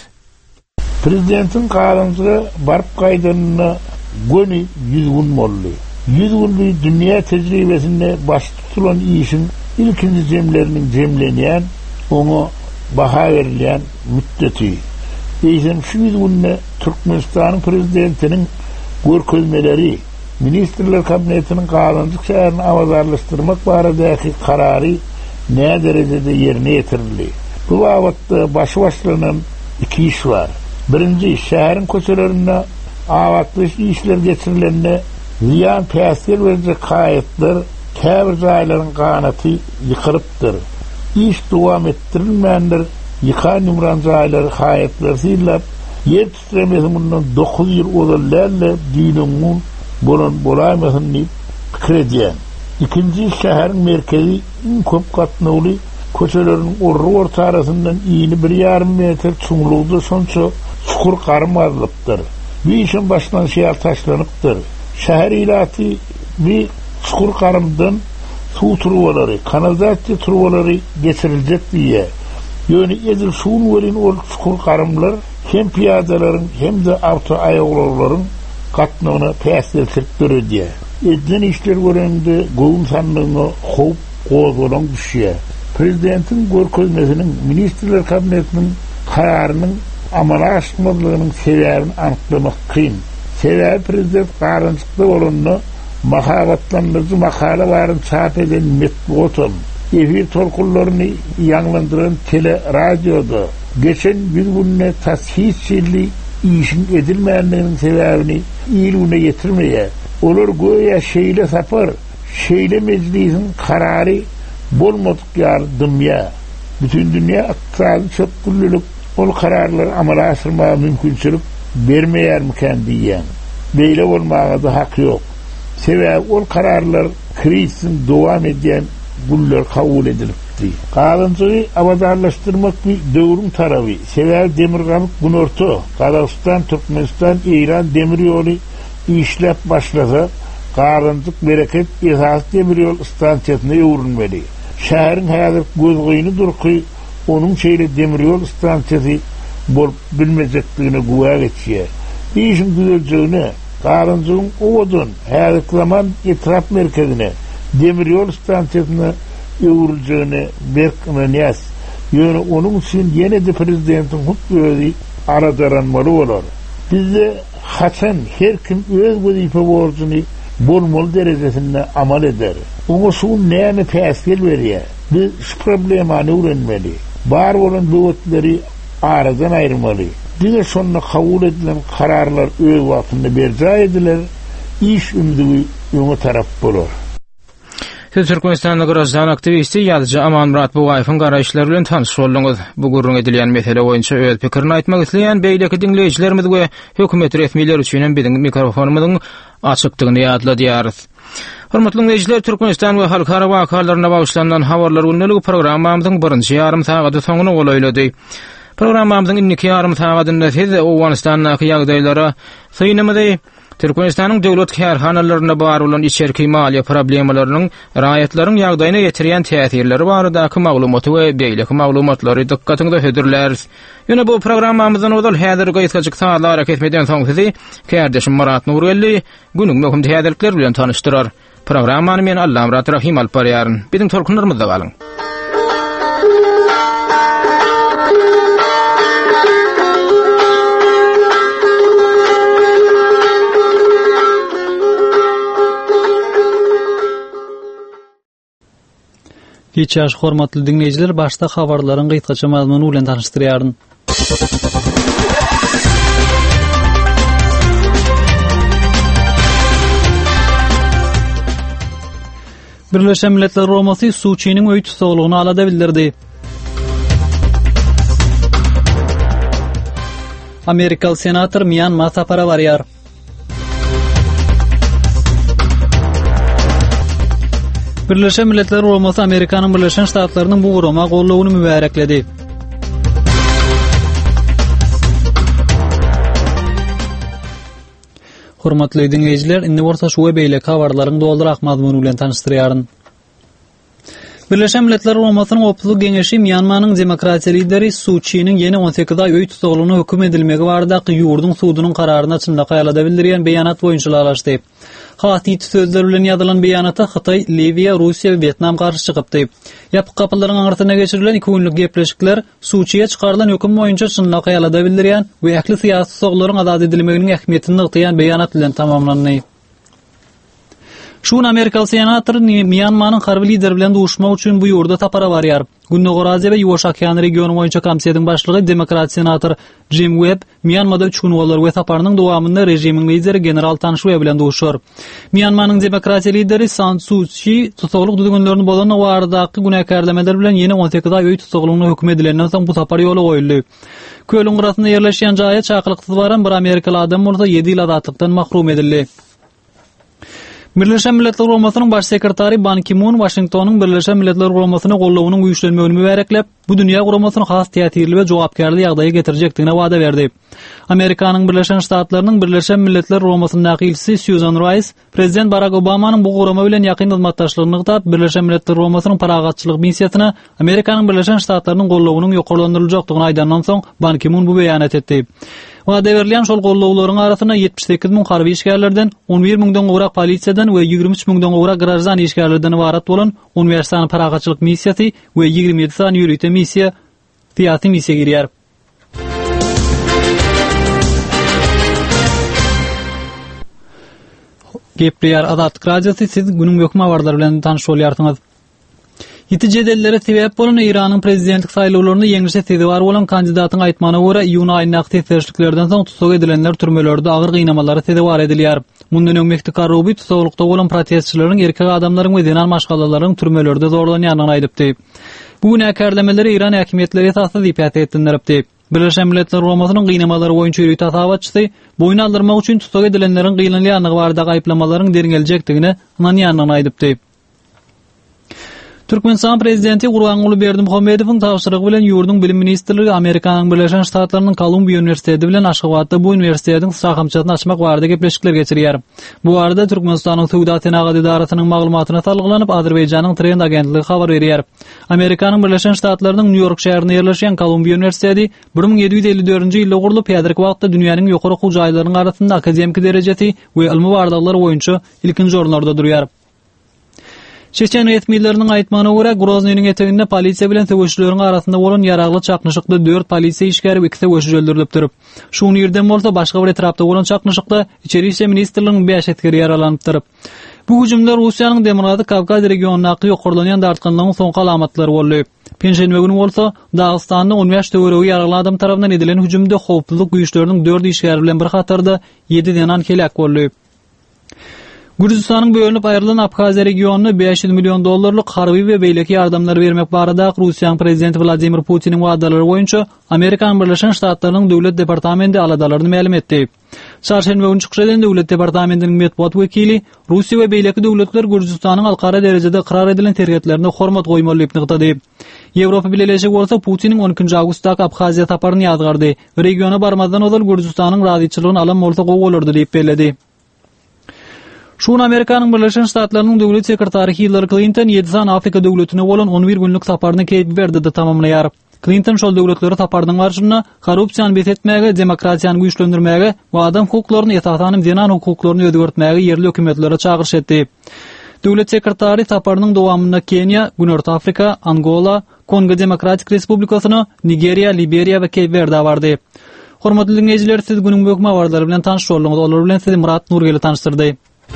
Prezidentin qaranlığı barıp kaydırına gönü 100 gün bolly. 100 gün dünya tecrübesinde baş tutulan işin ilkinci cemlerinin cemlenýän, onu baha verilen müddeti. Eýsem şu 100 günde Türkmenistanyň prezidentiniň görkezmeleri, Ministrler Kabinetiniň qaranlyk şäherini awazarlaşdyrmak baradaky karary ne derejede ýerine ýetirildi. Bu wagtda başlanan iki iş var. Birinci, şäherin köçelerinde awatlyş işler geçirilenine ziyan täsir verecek haýatlar käbir jaýlaryň ganaty ýykyrypdyr. İş dowam etdirilmändir. Ýykan ýumran jaýlary haýatlar silap, ýer titremesi bundan 9 ýyl olarlarla diýilýän bolaýmasyn diýip pikir edýän. İkinji, şäherin merkezi iň köp gatnawly köçelerin orta arasından 1,5 metr çuňlugda şonça çukur garym azylypdyr. Bu işin başlan şeýle taşlanypdyr. Şäher ilaty bir çukur garymdan suw turbalary, kanalizasiýa turbalary geçiriljek diýe. Ýöne edil suwun welin ol çukur garymlar hem piyadalaryň hem de awto aýaglawlaryň gatnawyna täsir etdirýär. Edilen işler görende gowun sanlygyna howp gozgolan düşýär. Prezidentin görkezmesiniň Ministrler Kabinetiniň kararynyň amala aşmalygynyň sebäbini anykdamak kyn. Sebäbi prezident garançykda bolanyny mahabatlandyrjy makala baryn çap eden metbuatym, efir tolkunlaryny ýanglandyran tele radioda geçen bir günne tashisçili işin edilmänliginiň sebäbini ýylyna ýetirmeýär. Olar goýa şeýle sapar, şeýle meclisiň karary bolmadyk ýardymya. Bütün dünýä ykdysady çökgünlük ol kararlar amala aşyrmaga mümkinçilik bermeýärmiken diýen. Beýle bolmaga da hak ýok. Sebäbi ol kararlar kriziň dowam edýän günler kabul edilipdi. Galanjygy abadarlaşdyrmak bir döwrüň taraby. Sebäbi demirgamyk günorta Kazakistan, Türkmenistan, Iran demir ýoly işläp başlasa, galanjyk bereket esas demir ýol stansiýasyna ýöwürülmeli. Şäherin häzir gözgoýuny durky onuň şeýle demir ýol stansiýasy bolup bilmejekdigine guwa geçýär. Işin düzeljegine galanjygyň owodun häzir zaman etrap merkezine demir ýol stansiýasyna ýöwüriljegine berkmenýäs. Ýöne onuň üçin ýene de prezidentiň hukmy aradaranmaly bolar. Bizde haçan her kim öz wezife borcuny bolmaly derejesinde amal eder. Oňa şu näme täsir berýär? Biz şu problemany öwrenmeli. Bar bolan döwletleri aradan aýyrmaly. Diňe şonu kabul edilen kararlar öz wagtynda berjä ediler. İş ümidi ýöne tarap bolar.
Türkmenistanyň grajdan aktivisti ýazyjy Aman Murat Bugaýewiň garaýşlary bilen tanış boldyňyz. Bu gurrun edilen mesele boýunça öz pikirini aýtmak isleýän beýleki dinleýijilerimiz we hökümet resmiýetleri üçin biziň mikrofonumyzyň açykdygyny ýadladýarys. Hormatly dinleýijiler, Türkmenistan we halkara wakalarına baglanýan habarlar gündäligi programmamyzyň birinji ýarym sagaty soňuna golaýlady. Programmamyzyň inniki ýarym saatynda siz Owganistanyň ýagdaýlara syňnamady Türkmenistanyň döwlet kärhanalaryna bar bolan içerki maliýe problemlarynyň raýatlaryň ýagdaýyna ýetirýän täsirleri baradaky maglumaty we beýleki maglumatlary dikkatiňizde hödürläris. Ýöne bu programmamyzyň odal häzirki ýetgejek saatlara ketmeden soň sizi kärdeşim Murat Nurgelli günüň möhüm täsirlikler bilen tanyşdyrar. Programmany men Allam Rahim alparýaryn. Biziň tolkunlarymyzda galyň.
Geçäş hormatly dinleýijiler, başda habarlaryň gytgaça mazmuny bilen tanışdyrýaryn. Birleşen Milletler Romasy Suçynyň öýt tutuglygyny alada bildirdi. Amerikal senator Myanma sapara barýar. Birleşen Milletler Romasy Amerikanyň Birleşen Ştatlarynyň bu gurama gollawyny mübarekledi. Hormatly dinleýijiler, indi orta şu we beýleki habarlaryň doldurak mazmuny bilen tanışdyrýaryn. Birleşen Milletler Romasynyň Opsuzlyk Geňeşi Myanmanyň demokratiýa lideri Suu Kyi'niň ýene 18 aý öýt tutuglygyny hökm edilmegi barada ýurduň sudunyň kararyna çynlak ýalada bildirýän beýanat boýunça alaşdy. Haty sözler bilen ýazylan beýanatda Hytaý, Liwiýa, Russiýa we Vietnam garşy çykypdy. Ýapyk kapylaryň aňyrtyna geçirilen 2 günlük gepleşikler Suu Kyi'ye çykarylan hökm boýunça çynlak ýalada bildirýän we ähli syýasy soglaryň azad edilmeginiň ähmiýetini ýaýan beýanat bilen tamamlandy. Şun Amerikal senator Myanmanyň harby lideri bilen duşmak üçin bu ýurda tapara barýar. Günnäge Aziýa we Ýoş Okeany regiony boýunça komissiyanyň başlygy demokrat senator Jim Webb Myanmada 3 gün bolar we taparynyň dowamynda rejimiň lideri general Tan Shui bilen duşar. Myanmanyň demokratiýa lideri San Suu Kyi tutuglyk düzgünlerini bolan wagtdaky günäkärlemeler bilen ýene 18 aý öýt tutuglygyny hökm edilenden soň bu tapar ýoly goýuldy. Kölüň gyrasynda ýerleşýän jaýa çakylyksyz baran bir Amerikaly adam bolsa 7 ýyl azatlıkdan mahrum edildi. Birleşen Milletler Romasynyň baş sekretary Ban Ki-moon Washingtonyň Birleşen Milletler Romasyny gollawynyň güýçlenmegini mübareklep, bu dünýä guramasyny has täsirli we jogapkärli ýagdaýa getirjekdigine wada berdi. Amerikanyň Birleşen Ştatlarynyň Birleşen Milletler Romasynyň nakilçisi Susan Rice, Prezident Barack Obamanyň bu gurama bilen ýakyn hyzmatdaşlygyny gutap, Birleşen Milletler Romasynyň paragatçylyk missiýasyna Amerikanyň Birleşen Ştatlarynyň gollawynyň ýokarlandyryljakdygyny aýdandan soň Ban Ki-moon bu beýanat etdi. Wada berilýän şol gollawlaryň arasyna 78 000 harby işgärlerden, 11 000dan gowrak polisiýadan we 23 000dan gowrak grajan işgärlerden ibarat bolan uniwersal paragatçylyk missiýasy we 27 san ýürüýte missiýa tiýaty missiýa girýär. Gepleýär Azatlyk radiosi, siz günüň hökm habarlary bilen tanyş bolýarsyňyz. Ýetijedellere sebäp bolan Iranyň prezidentlik saýlawlaryny ýeňişe sezibar bolan kandidatyň aýtmanyna görä, ýuny aýyna täsirliklerden soň tutsak edilenler türmelerde agyr gynamalara sezibar edilýär. Mundan öňmekde Karubi tutsaklykda bolan protestçilerin erkek adamlaryň we dinan maşgalallaryň türmelerde zorlanýanyny aýdypdy. Bu günäkärlemeleri İran häkimetleri esasy diýip etdilerdi. Birleşen Milletler Romasynyň gynamalary boýunça ýürüýt tasabatçysy boyun aldyrmak üçin tutsak edilenleriň gynanýanyny barada gaýplamaların deringeljekdigini ananyanyny aýdypdy. Türkmenistan prezidenti Gurbanguly Berdimuhammedowyň tapşyrygy bilen ýurduň bilim ministrligi Amerikanyň Birleşen Ştatlarynyň Kolumbiýa Uniwersiteti bilen Aşgabatda bu uniwersitetiň sahamçatyny açmak barada gepleşikler geçirýär. Bu arada Türkmenistanyň Sowda Tenagat idarasynyň maglumatyna salgylanyp Azerbaýjanyň Trend agentligi habar berýär. Amerikanyň Birleşen Ştatlarynyň New York şäherinde ýerleşýän Kolumbiýa Uniwersiteti 1754-nji ýylda gurulyp häzirki wagtda dünýäniň ýokary okuw jaýlarynyň arasynda akademik derejesi we ilmi bardaglar boýunça ilkinji ornlarda durýar. Çeçen ýetmeýärläriniň aýtmagyna görä, Groznyň eteginde polisiýa bilen söwüşçüleriň arasynda bolan ýaragly çaknyşykda 4 polisiýa işgäri we 2 söwüşçü öldürilipdir. Şuň ýerden bolsa başga bir etrapda bolan çaknyşykda içeri işe ministrliginiň 5 etgeri ýaralanypdyr. Bu hüjümler Russiýanyň Demokratik Kavkaz regionunaky ýokarlanýan dartgynlygyň soňky alamatlary boldy. Penşenbe günü bolsa Dagystanda 15 töweregi ýaraly adam tarapyndan edilen hüjümde howpsuzlyk güýçleriniň 4 işgäri bilen bir hatarda 7 denan helak boldy. Gürcistanyň bölünip aýrylan Abhaziýa regionuny $500 milyon harby we beýleki ýardamlar bermek barada Russiýanyň prezidenti Vladimir Putiniň wagdalary boýunça Amerikan Birleşen Ştatlarynyň döwlet departamenti aladalaryny ma'lum etdi. Çarşenbe günü çykşadan döwlet departamentiniň medpuat wekili Russiýa we beýleki döwletler Gürcistanyň alkara derejede karar edilen tergitlerine hormat goýmalylygyny ýetdi. Ýewropa Birleşigi bolsa Putiniň 12 awgustdaky Abhaziýa taparyny ýadgardy. Regiona barmadan ozal Gürcistanyň radyçylygyny alan bolsa goýulardy diýip bellädi. Şun Amerikanyň Birleşen Ştatlarynyň döwlet sekretary Hillary Clinton 7 san Afrika döwletine bolan 11 günlük taparyny Cape Verde'de tamamlaýar. Clinton şol döwletleri tapardyň barşyna korrupsiýany betetmäge, demokratiýany güýçlendirmäge we adam hukuklaryny ýatagynyň dinan hukuklaryny ödegörtmäge ýerli hökümetlere çağırış etdi. Döwlet sekretary taparynyň dowamyna Kenya, Günörtü Afrika, Angola, Kongo Demokratik Respublikasyny, Nigeriya, Liberiya we Cape Verde bardy. Hormatly dinleýijiler, siz günüň bökme habarlary bilen tanyş bolýaňyz. Olar bilen sizi Murat Nurgeli tanıştyrdy.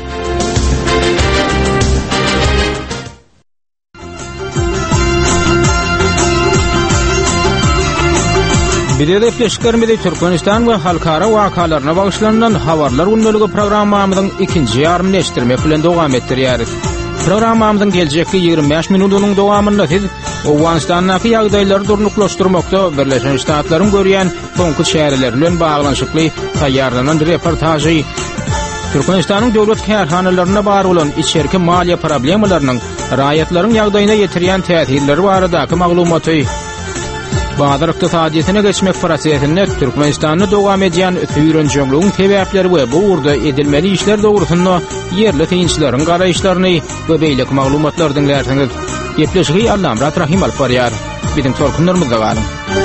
Birede Fleşkermede Türkmenistan ve halkara wakalarına bagışlanan habarlar gündəligi programmamyzyň ikinji ýarmyny eşitdirmek bilen dowam etdirýäris. Programmamyzyň geljeki 25 minutynyň dowamynda siz Owganistanyňky ýagdaýlary durnuklaşdyrmakda Birleşen Ştatlaryň görýän soňky şäherleri bilen baglanyşykly taýýarlanan reportajy, Türkmenistanyň döwlet kärhanalaryna bar bolan içerki maliýe problemalarynyň raýatlaryň ýagdaýyna ýetirýän täsirleri baradaky maglumaty, Bazar iqtisadiýetine geçmek prosesinde Türkmenistanyny dowam edýän süýrençligiň sebäpleri we bu urda edilmeli işler dogrusynda yerli synçylaryň garaýşlaryny we beýleki maglumatlar dinlersiňiz. Gepleşigi Allamrat Rahim alyp barýar. Bizim sorkunlarymyzda galyň.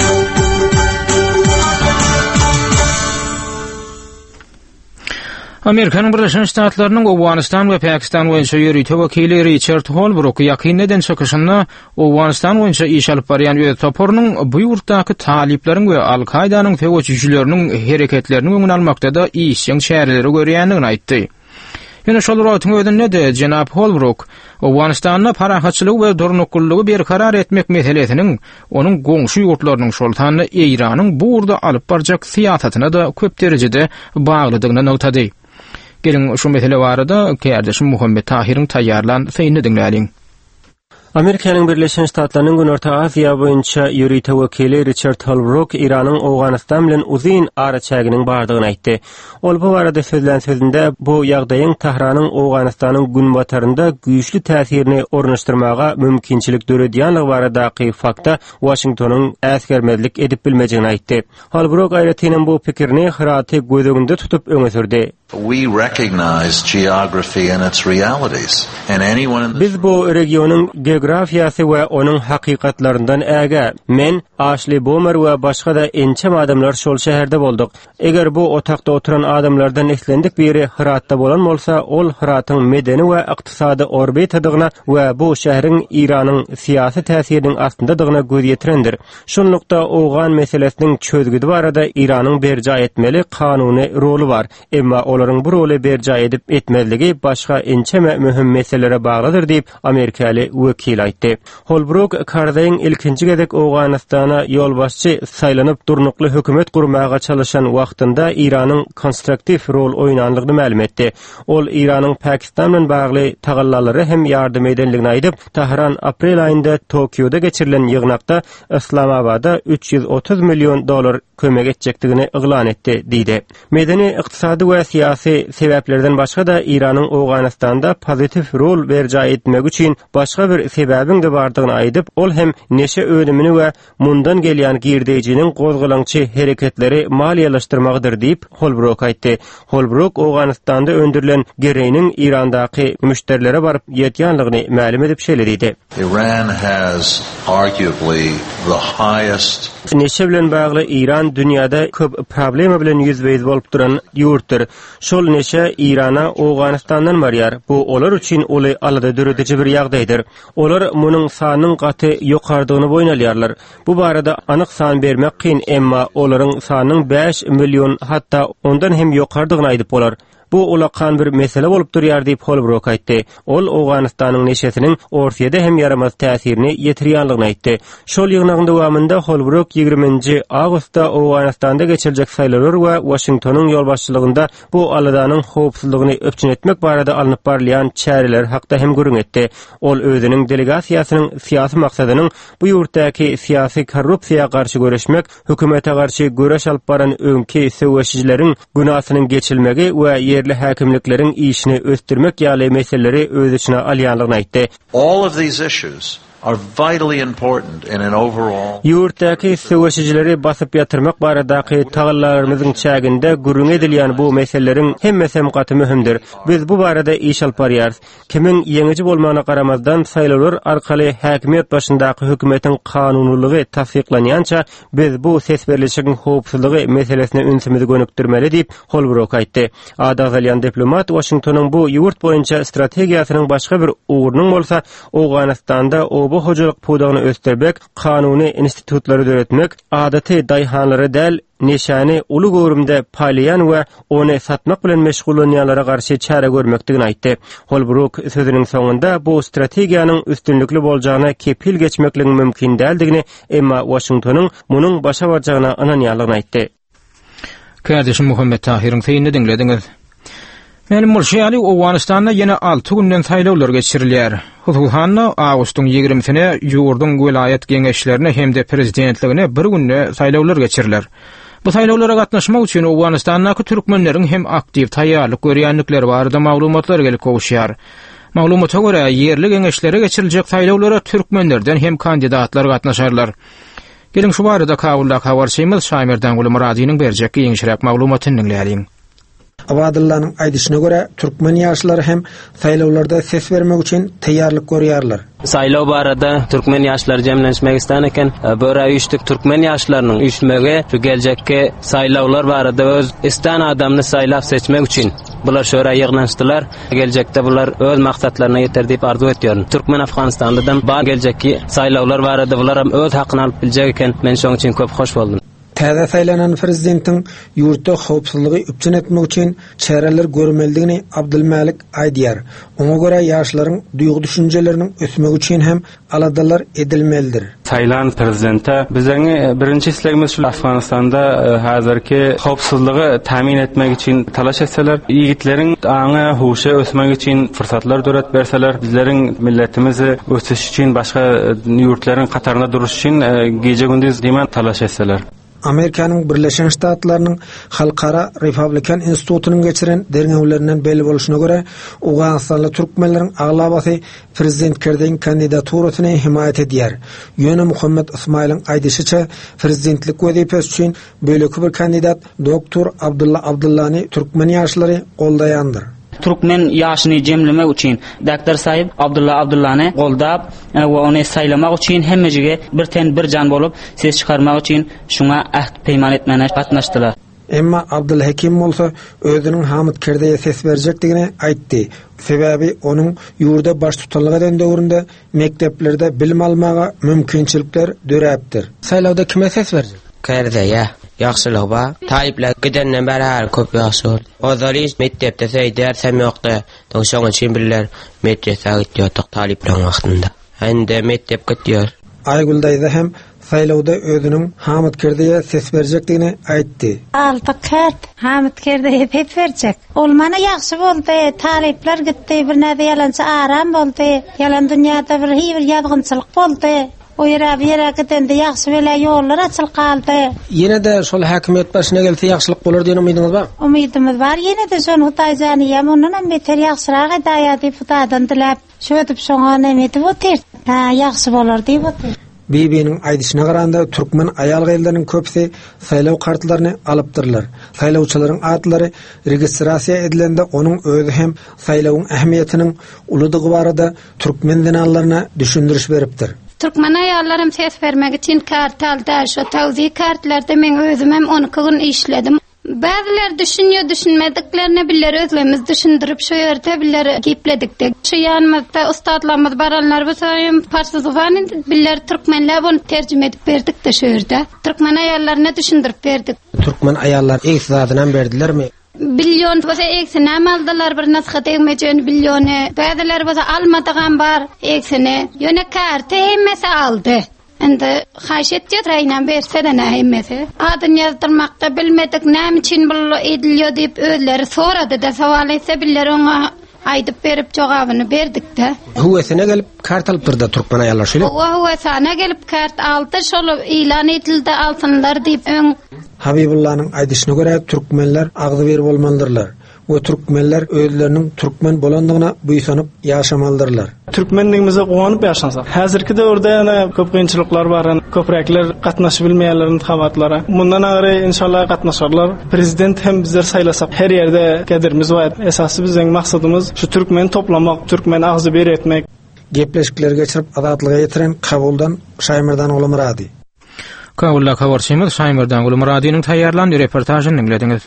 Amerikanyň Birleşen Ştatlarynyň Owganistan we Pakistan boýunça ýörüýte wekili Richard Holbrooke ýakyn neden çöküşinde Owganistan boýunça iş alyp barýan ýöne toporunyň bu ýurtdaky talipleriň we Al-Qaidanyň fegoçyjylarynyň hereketlerini öňüne almakda da işiň şäherleri görýändigini aýtdy. Ýöne şol raýatyň öňünde de Jenap Holbrooke Owganistanyň parahatçylygy we durnuklygy berkarar etmek meselesiniň onuň goňşy ýurtlarynyň şoltany Eýranyň bu urda alyp barjak siýasatyna da köp derejede baglydygyny notady. Gelin şu mesele barada kärdeşim Muhammed Tahiriň taýýarlan feýini dinläliň.
Amerikanyň Birleşen Ştatlarynyň Günörtü Aziýa boýunça ýörüýte wekili Richard Holbrooke Iranyň Owganistan bilen uzyn ara çäginiň bardygyny aýtdy. Ol bu barada sözlän sözünde bu ýagdaýyň Tahranyň Owganistanyň günbatarynda güýçli täsirini ornaşdyrmaga mümkinçilik döredýänligi baradaky fakta Washingtonyň äsgermezlik edip bilmejigini aýtdy. Holbrooke aýratynyn bu pikirini hyraty gözeginde tutup öňe sürdi.
We recognize geography and its realities. And anyone
Biz bu regionyň geografiýasy we onuň hakykatlaryndan äge. Men Ashley Bomer we başga da ençem adamlar şol şäherde boldyk. Eger bu otakda oturan adamlardan eslendik biri Hıratda bolan bolsa, ol Hıratyň medeni we ykdysady orbitadygyna we bu şäheriň Iranyň siýasy täsiriniň astyndadygyna göz ýetirendir. Şonlukda Owgan meselesiniň çözgüdi barada Iranyň berja etmeli kanuny rolu bar. Emma olaryň bu role berja edip etmezligi başga ençeme mühim meselelere baglydyr diýip Amerikaly wekil aýtdy. Holbrooke Kardaýyň ilkinji gezek Owganistana ýolbaşçy saýlanyp durnukly hökümet gurmaga çalışan wagtynda Iranyň konstruktiv rol oýnanlygyny ma'lum etdi. Ol Iranyň Pakistan bilen bagly tagallalary hem ýardym edenligini aýdyp, Tahran aprel aýynda Tokioda geçirilen ýygnakda Islamabada $330 milyon kömek etjekdigini yglan etdi diýdi. Medeni, ykdysady we siýasy sebäplerden başga da Iranyň Owganistanda pozitiv rol berja etmek üçin başga bir sebäbiň de bardygyny aýdyp, ol hem neşe önümini we mundan gelýän girdejiniň gozgalançy hereketleri maliýalaşdyrmagdyr diýip Holbrooke aýtdy. Holbrooke Owganistanda öndürilen gereýiniň Irandaky müşterilere baryp ýetýänligini ma'lum edip şeýle
Iran has arguably the highest
neşe bilen bagly Iran dünýäde köp problema bilen ýüzbeýiz bolup duran ýurtdyr. Şol neşe Irana Owganistandan barýar. Bu olar üçin oly alada dörediji bir ýagdaýdyr. Olar munyň sanynyň gaty ýokardygyny boýnalýarlar. Bu barada anyk san bermek kyn, emma olaryň sanynyň 5 milyon hatda ondan hem ýokardygyny aýdyp bolar. bu ulaqan bir mesele bolup durýar diýip Holbrook aýtdy. Ol Awganystanyň neşetiniň ortaýada hem yaramaz täsirini ýetirýänligini aýtdy. Şol ýygnagyň dowamında Holbrook 20-nji awgustda Awganystanda geçirecek saýlawlar we Washingtonyň ýolbaşçylygynda bu aladanyň howpsuzlygyny öpçün etmek barada alınıp barlayan çäreler hakda hem görüň etdi. Ol özüniň delegasiýasynyň syýasy maksadynyň bu ýurtdaky syýasy korrupsiýaga garşy göreşmek, hökümete garşy göreş alyp baran öňki söwüşçileriň günasynyň geçilmegi we yerli häkimlikleriň işini ösdürmek ýaly meseleleri öz içine alýanlygyny aýtdy.
All of these issues are vitally important in an overall.
Yurtdaki söwüşçileri basyp ýatyrmak baradaky tagallarymyzyň çäginde gürüň edilýän bu meselelerin hemmesi hem gaty mühimdir. Biz bu barada iş alyp barýarys. Kimin ýeňiji bolmagyna garamazdan saýlawlar arkaly häkimiýet başyndaky hökümetiň kanunlygy tasdiklanýança biz bu sesberliçigiň howpsuzlygy meselesine ünsimizi gönükdirmeli diýip Holbrook aýtdy. Adazalyan diplomat Washingtonyň bu ýurt boýunça strategiýasynyň başga bir uğrunyň bolsa Awganystanda bu hocalyk pudagyny ösdürmek, kanuny institutlary döretmek, adaty daýhanlary del neşani ulu görümde paýlayan we ony satmak bilen meşgullanýanlara garşy çäre görmekdigini aýtdy. Holbrook sözüniň soňunda bu strategiýanyň üstünlikli boljagyna kepil geçmekligiň mümkin däldigini, emma Washingtonyň munyň başa barjagyna ananýanlygyny aýtdy.
Kardeşim Muhammed Tahir'in seyini dinlediňiz. Menim bolşaýaly Awganystanda ýene 6 günden saýlawlar geçirilýär. Hususan awgustyň 20-sine ýurdun welaýet geňeşlerine hemde prezidentligine bir günde saýlawlar geçiriler. Bu saýlawlara gatnaşmak üçin Awganystandaky türkmenleriň hem aktiw taýýarlyk görýänlikleri barada maglumatlar gelip gowuşýar. Maglumata görä ýerli geňeşlere geçiriljek saýlawlara türkmenlerden hem kandidatlar gatnaşarlar. Gelin şu barada Kabulda habarçymyz Şaýmerden Guly Muradynyň berjek ýeňişräk maglumatyny dinleýäliň.
Abadyllaryň aýdyşyna görä türkmen ýaşlary hem saýlawlarda ses bermek üçin taýýarlyk görýärler.
Saýlaw barada türkmen ýaşlary jemlenşmek istan eken, böre ýüşdük türkmen ýaşlarynyň ýüşmegi şu geljekki saýlawlar barada öz istan adamny saýlap seçmek üçin bular şöra ýygnaşdylar. Geljekde bular öz maksatlaryna ýeter diýip arzu etýär. Türkmen Afganistandan bar geljekki saýlawlar barada bular hem öz hakyny alyp biljek eken, men şoň üçin köp hoş boldum.
Täze saýlanan prezidentiň ýurtda howpsuzlygy üpçün etmek üçin çäreler görmeldigini Abdulmalik aýdýar. Oňa görä ýaşlaryň duýgu düşünjeleriniň ösmegi üçin hem aladalar edilmelidir.
Saylan prezidente bizeň birinji islegimiz şu Afganistanda hazırki howpsuzlygy tamin etmek için talaş etseler, ýigitleriň aňa huşa ösmek için fırsatlar döret berseler, bizleriň milletimizi ösüş için başga ýurtlaryň katarynda duruş için gece gündüz diýmen talaş etseler.
Amerikanyň Birleşen Ştatlarynyň Halkara Republikan Institutunyň geçiren derňewlerinden belli boluşyna görä, Awganystanly türkmenleriň aglabasy prezident Kerdeň kandidaturasyny himayet edýär. Ýöne Muhammed Ismail'in aýdyşyça, prezidentlik wezipesi üçin böleki bir kandidat Doktor Abdulla Abdullany türkmen ýaşlary goldaýandyr.
Türkmen ýaşyny jemlemek üçin Dr. Saýip Abdulla Abdullany goldap we ony saýlamak üçin hemmejige bir jan bolup ses çykarmak üçin şuňa ahd peýman etmene gatnaşdylar.
Emma Abdul Hakim bolsa özüniň Hamid Kerdeýe ses berjekdigini aýtdy. Sebäbi onuň ýurda baş tutanlygydan döwründe mekteplerde bilim almaga mümkinçilikler döräpdir. Saýlawda kime ses berjek?
Kerdeýe. Yaxşylyk ba, taýipler gidenden beri her köp ýaşy bol. Ozalis mektepde seýdersem ýokdy. Şoň üçin birler mektepde gitýärdik taýiplerin wagtynda. Hende mektep gitýär.
Aýguldaýda hem saýlawda özüniň Hamid Kerdeýe ses berjekdigini aýtdy.
Altyk Hamid Kerdeýe pep berjek. Ol mana ýaxşy boldy, taýipler gitdi, bir näde ýalança aram boldy. Ýalan dünýäde bir hiýer ýadgynçylyk boldy. O ýere gitende ýaxşy bela ýollar açyl kaldy.
Ýene de şol häkimiýet başyna gelse ýaxşylyk bolar diýen umydyňyz bar?
Umydymyz bar. Ýene de şonu Hudaýjany ýa mundan beter ýaxşyraak edaýat diýip Hudaýdan dilep, şöýdip şoňa nemeti botir. Ýaxşy bolar diýip botir.
BB'nin aýdyşyna garanda türkmen aýal gyýlarynyň köpsi saýlaw kartlaryny alypdyrlar. Saýlawçylaryň atlary registrasiýa edilende onuň özü hem saýlawyň ähmiýetiniň uludygy barada türkmen dinanlaryna düşündiriş beripdir.
Türkmen ayarlarım ses vermek için kart aldı. Şu tavsiye kartlarda men özüm hem 12 gün işledim. Bazılar düşünmediklerini biller özlemiz düşündürüp şu yerde biller gipledik de. Şu yanımızda ustadlarımız baranlar bu sayım parsızıvanın biller Türkmenler bunu tercüme edip verdik de şu yerde. Türkmen ayarlarına düşündürüp verdik.
Türkmen ayarlar ilk zadınan verdiler mi?
Bilyon bolsa eksine aldylar bir nashat egmejeni bilyonu. Bäziler bolsa almadygan bar eksine. Ýöne karty hemmesi aldy. Indi haşet ýatraýnan bersede nähemmesi. Adyn ýazdyrmakda bilmedik näme üçin bu edilýär diýip özleri sorady da sowal etse biller oňa aýdyp berip jogabyny berdik-de.
Huwesine gelip kart alyp durda Türkmen aýallar şöyle.
Huwesine gelip kart aldy, şol ilan edildi alsınlar diýip öň
Habibullah'nın aýdyşyna görä türkmenler agzy berip bolmalydylar. O türkmenler özlerinin türkmen bolandygyna buýsanyp ýaşamalydylar.
Türkmenligimize gowanyp ýaşansak. Häzirki döwürde ýa-da köp kynçylyklar bar, köprekler gatnaşyp bilmeýänler intihabatlara. Mundan agary inşallah gatnaşarlar. Prezident hem bizler saýlasak her ýerde gedirimiz bar. Esasy bizden maksadymız şu türkmen toplamak, türkmen agzy beretmek.
Gepleşikler geçirip adatlyga ýetiren kabuldan Şaýmyrdan Ulumrady.
Kabulla kawarşymyz Şaýmyrdan Ulumradynyň taýýarlandy reportažyny dinlediňiz.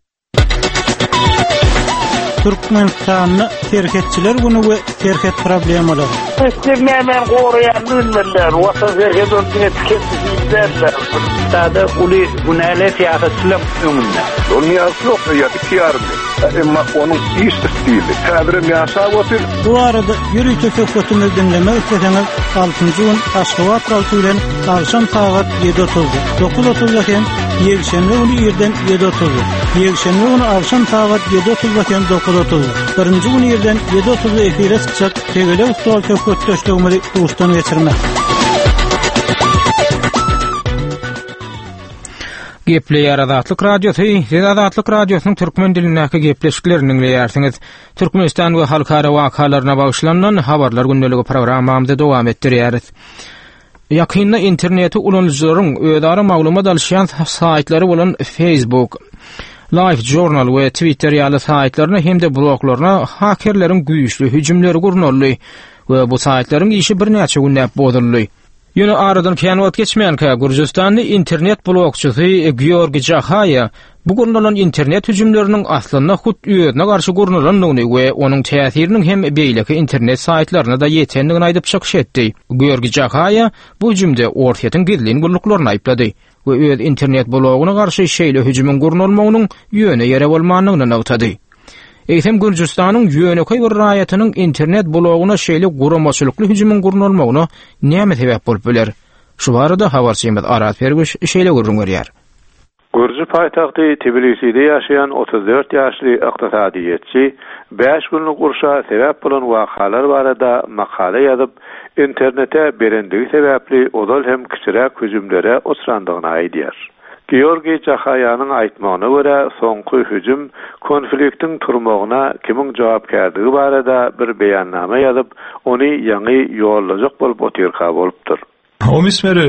Türkmenistan'da terketçiler günü ve terket problemaları.
İstemmemen gorayan ünlüler, watan terket öntüne tüketicilerler. Tada uli günäle siýasatçylar öňünde. Dünýäsi ýok ýa ihtiyarmy. Emma onun iş stili. Häzir ýaşap otur.
Bu arada ýürüýçi söhbetimizi dinlemek isteseňiz 6-njy gün Aşgabat bilen akşam saat 7:30. 9:30 Ýekşenbe günü ýerden 7:30. Ýekşenbe günü akşam saat 7:30 9:30. Birinji günü ýerden 7:30 efire çykjak. Tegele ustuwal söhbetleşdigimizi ustan geçirmek.
Gepleýär Azatlyk radiosu, Azatlyk radiosynyň türkmen dilindäki gepleşiklerini dinleýärsiňiz. Türkmenistan we halkara wakalaryna bagşlanan habarlar gündəligi programmamyzda dowam etdirýäris. Ýakynda interneti ulanjylaryň öýdary maglumat alýan saýtlary bolan Facebook, Life Journal we Twitter ýaly saýtlaryna hem de bloglaryna hakerleriň güýçli hüjümleri gurnaldy we bu saýtlaryň işi bir näçe günnäp bozuldy. Ýöne aradan känwat geçmeýän Gürjistanyň internet blogçysy Georgiy Jahaya bu gurnalan internet hüjümleriniň aslynda hut öýüne garşy gurnalandygyny we onuň täsiriniň hem beýleki internet saýtlaryna da ýetendigini aýdyp çykyş etdi. Georgiy Jahaya bu hüjümde ortaýatyň gizlin guruluklaryny aýplady we öz internet bloguny garşy şeýle hüjümün gurnalmagynyň ýöne ýere bolmanyny aýtdy. Eýsem Gürjistanyň ýöneköy bir raýatynyň internet bloguna şeýle guramaçylykly hüjümün gurnalmagyna näme sebäp bolup biler? Şu barada habarçymyz Arat Perguş şeýle gurrunýar.
Gürji paýtagty Tbiliside ýaşaýan 34 ýaşly ykdysadyýetçi 5 günlük urşa sebäp bolan wakalar barada makala ýazyp internete berendigi sebäpli odal hem kiçirek hüjümlere oçrandygyny aýdýar. Georgiy Jahayanyň aýtmagyna görä, soňky hüjüm konfliktiň turmagyna kimiň jogapkärligi barada bir beýannama ýazyp, ony ýaňy ýollajak bolup otyrka bolupdyr.
Омის მერე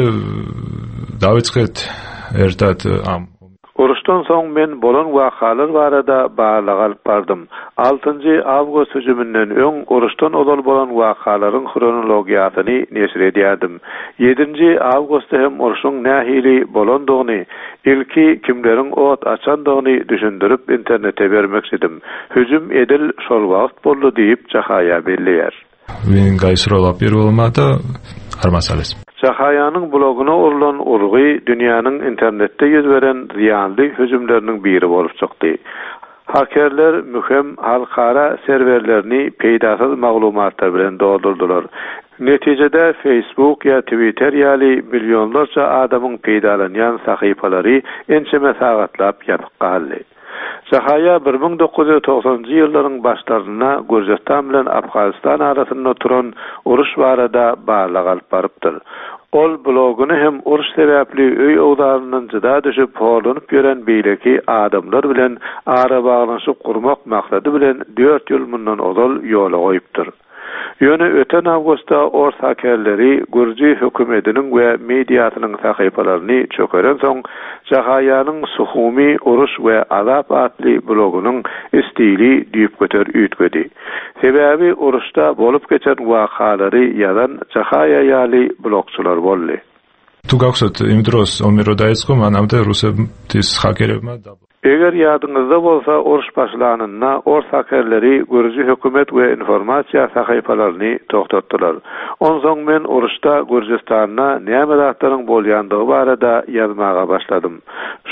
დავიწყეთ ერთად ამ
Uruşdan soň men bolan wakalar barada baglyk alyp bardym. 6-njy awgust hüjümünden öň uruşdan odal bolan wakalaryň kronologiýasyny neşir edýärdim. 7-nji awgustda hem uruşyň nähili bolandygyny, ilki kimleriň ot açandygyny düşündirip internete bermek istedim. Hüjüm edil şol wagt boldy diýip Jahaya belleýär.
Win gaýsrola pirolmada armasales.
Jahayanyň bloguna urulan urgy dünýäniň internetde ýüz beren ziýanly hüjümleriniň biri bolup çykdy. Hakerler mühem halkara serwerlerini peýdasyz maglumatlar bilen doldurdular. Netijede Facebook ýa Twitter ýaly milyonlarça adamyň peýdalanýan sahypalary ençeme sagatlap ýatyp galdy. Jahaya 1990-njy ýyllaryň başlaryna Gürjistan bilen Afganistan arasynda turan uruş barada baglyk alyp barypdyr. Ol bloguny hem uruş sebäpli öý owdarynyň jyda düşüp horlanyp ýören beýleki adamlar bilen ara baglanşyp gurmak maksady bilen 4 ýyl mundan odal ýola goýupdyr. Ýöne öten awgustda Ors hakerleri Gürji hökümetiniň we mediasynyň sahypalaryny çökeren soň Jahayanyň suhumi uruş we azap atly blogunyň istili diýip göter üýtgedi. Sebäbi uruşda bolup geçen wakalary ýazan Jahaya ýaly blogçular boldy.
Tu gawsat im dros omiro daýetsko manamda rusebtis hakerewma da.
Eger ýadyňyzda bolsa, uruş başlanynda Ors hakerleri Gürji hökümet we informasiýa sahypalaryny toktatdylar. Onsoň men uruşda Gürjistanda näme zatlaryň bolýandygy barada ýazmaga başladym. Şu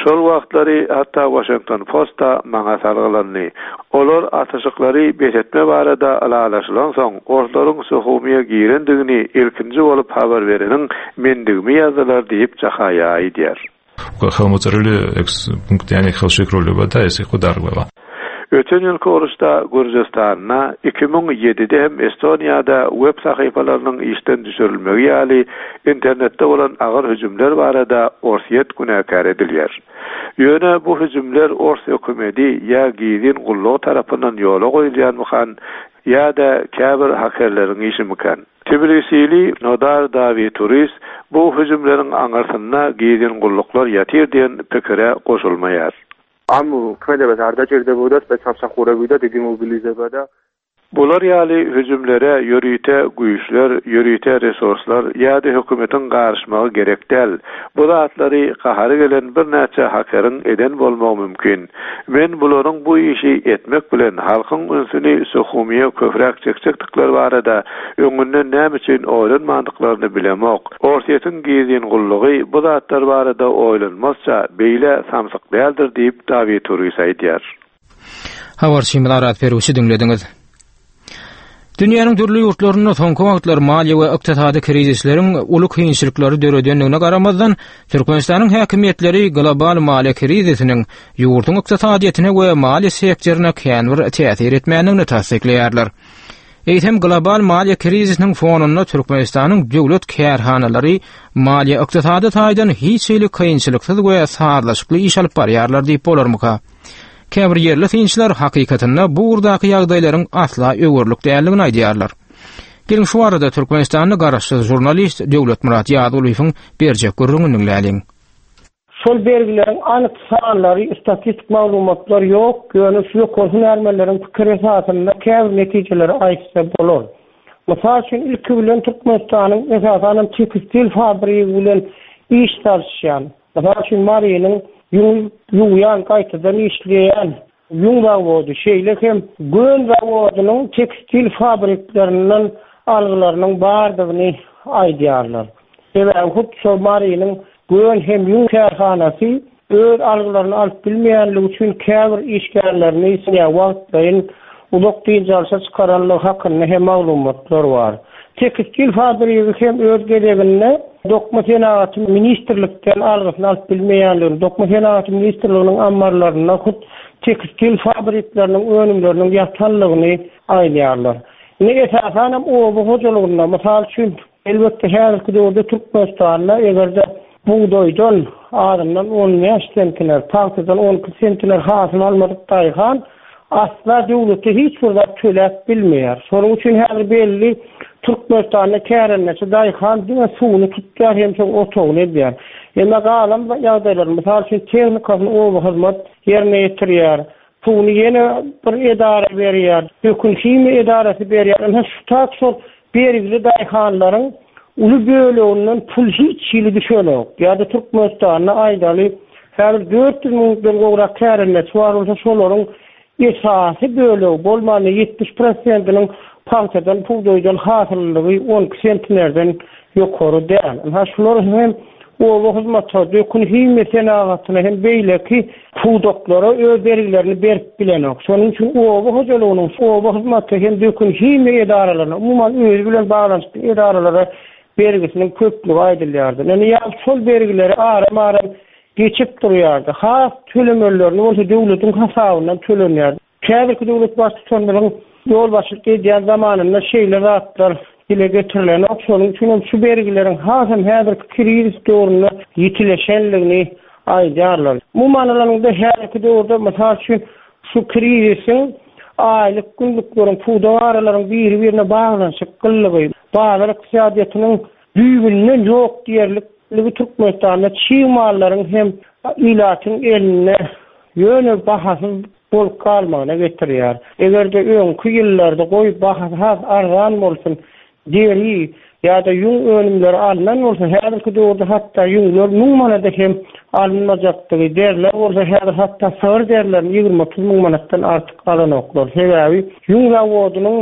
Şol wagtlary hatta Washington Post'a maňa salgylandy. Olar ataşyklary betetme barada alalaşylan soň orlaryň söhümiýe girendigini ilkinji bolup habar bereniň mendigimi ýazylar diýip çahaýa aýdýar.
Хомоцерли экс-пунктяне халшикролы бада эсе хударгова.
Öten ýylky uruşda Gürjistanyna 2007-de hem Estoniýada web sahypalarynyň işden düşürilmegi ýaly internetde bolan agyr hüjümler barada Orsiýet günäkär edilýär. Ýöne bu hüjümler Orsiýa hökümeti ýa giýdin gulluk tarapyndan ýola goýulýan mykan ýa-da käbir hakerleriň işi mykan. Tbilisili Nodar Davituris bu hüjümleriň aňarsyna giýdin gulluklar ýatyr diýen pikire goşulmaýar.
Amu kmedebet arda çerde budat ve çapsakura budat demobilize bada.
Bular ýaly hüjümlere ýörüýte güýçler, ýörüýte resurslar ýa-da hökümetin garşymagy gerek däl. Bu zatlary gahary gelen bir näçe hakerin eden bolmagy mümkin. Men bularyň bu işi etmek bilen halkyň ünsüni söhümiýe köpräk çekçeklikler barada öňünden näme üçin oýlanmandyklaryny bilemok. Orsiýetin giýdin gullugy bu zatlar barada oýlanmazsa beýle samsyk däldir diýip David Turys aýdýar.
Habar şimlarat berýüşi dinlediňiz. Dünýäniň türli ýurtlaryna soňky wagtlar maliýe we ykdysady krizisleriň uly kynçylyklary döredenligine garamazdan Türkmenistanyň häkimetleri global maliýe krizisiniň ýurtyň ykdysadyetine we maliýe sektoruna känwir täsir etmänligini tasdikleýärler. Eýtem global maliýe krizisiniň fonunda Türkmenistanyň döwlet kärhanalary maliýe ykdysady taýdan hiç şeýle kynçylyksız we saatlaşykly iş alyp barýarlar diýip bolarmyka? Käbir yerli synçylar hakykatynda bu urdaky ýagdaýlaryň asla öwürlük däldigini aýdýarlar. Gelin şu arada Türkmenistanyň garaşly jurnalist Döwlet Murat Ýadulowyň berjek görüňini dinläliň.
Şol belgileriň anyk sanlary, statistik maglumatlar ýok, görünüş ýok, konhermeleriň pikir esasynda käbir netijeleri aýtsa bolar. Mysal üçin ilki bilen Türkmenistanyň esasan tekstil fabrigi bilen iş tartışýan. Mysal üçin Mariýanyň Yuyan kaytadan işleyen yün zavodu şeyle hem gün zavodunyň tekstil fabriklerinden algylarynyň bardygyny aýdýarlar. Sebäbi hut Somaliýanyň gün hem yün kärhanasy öz algylaryny alyp bilmeýänligi üçin käbir işgärlerini ýa wagtlaryň uluk diýjalsa çykaranlygy hakynda hem maglumatlar bar. Tekstil fabrigi hem öz geleginde Dokma Senaty ministrlikden algysyny alyp bilmeýänler, Dokma Senaty ministrliginiň ammarlaryna hut tekstil fabrikleriniň önümleriniň ýatanlygyny aýdýarlar. Ne esasan o hojalygyna mysal üçin elbetde häzirki döwürde Türkmenistanyna egerde buğdoýdan adamdan 10 sentler, paňtadan 10 sentler hasyl almadyk daýhan asla döwleti hiç burada töläp bilmeýär. Şonuň üçin häzir belli Türkmenistanyň kärennesi daýhan diňe suwuny tutýar hem şol otogyny edýär. Ema galam ýagdaýlar mysal üçin tehnikanyň owy hyzmat ýerine ýetirýär. Suwuny ýene bir edara berýär. Hökümeti edarasy berýär. Hem şol berigli daýhanlaryň uly böleginiň pul hiç ýyly düşenok. Ýa-da Türkmenistanyň aýdaly her 400 miňden gowrak kärennesi bar bolsa şolaryň esasy bölegi bolmany 70%-iniň paňtadan puwdoýdan hasyllygy 10 sentlerden ýokary däl. Ha şular hem o hyzmatda hükümeti senagatyna hem beýleki puwdoklara öz bergilerini berip bilenok. Şonuň üçin o hojalygynyň o hyzmatda hem hükümeti edaralaryna umumyň öz bilen baglanşyk edaralara bergisiniň köplügi aýdylýardy. Ýani ýa şol bergileri aram geçip durýardy. Has tölemellerini bolsa döwletiň hasabyndan tölenýärdi. Käbirki döwlet başçylarynyň yol başlyk edýän zamanynda şeýle zatlar dile getirilen şonuň üçin şu bergileriň hasam häzirki kriz döwründe ýetileşenligini aýdýarlar. Bu manalaryňda häzirki döwürde mysal üçin şu kriziň aýlyk günlükleriň puwda aralaryň bir-birine baglanşyk kyllygy, bazar iqtisadiýatynyň düýbünden ýok diýerligi Türkmenistanyň çiğmallaryň hem ilatyň eline ýöne bahasy bolup kalmagyna getirýär. Egerde öňkü ýyllarda goýup bahasy argan bolsun, deri ýa-da ýün önümleri alynan bolsa, häzirki döwürde hatda ýünler numanada hem alınmajakdygy derler, bolsa häzir hatda sör derler 20-30 miň manatdan artyk alanoklar. Sebäbi ýün zawodunyň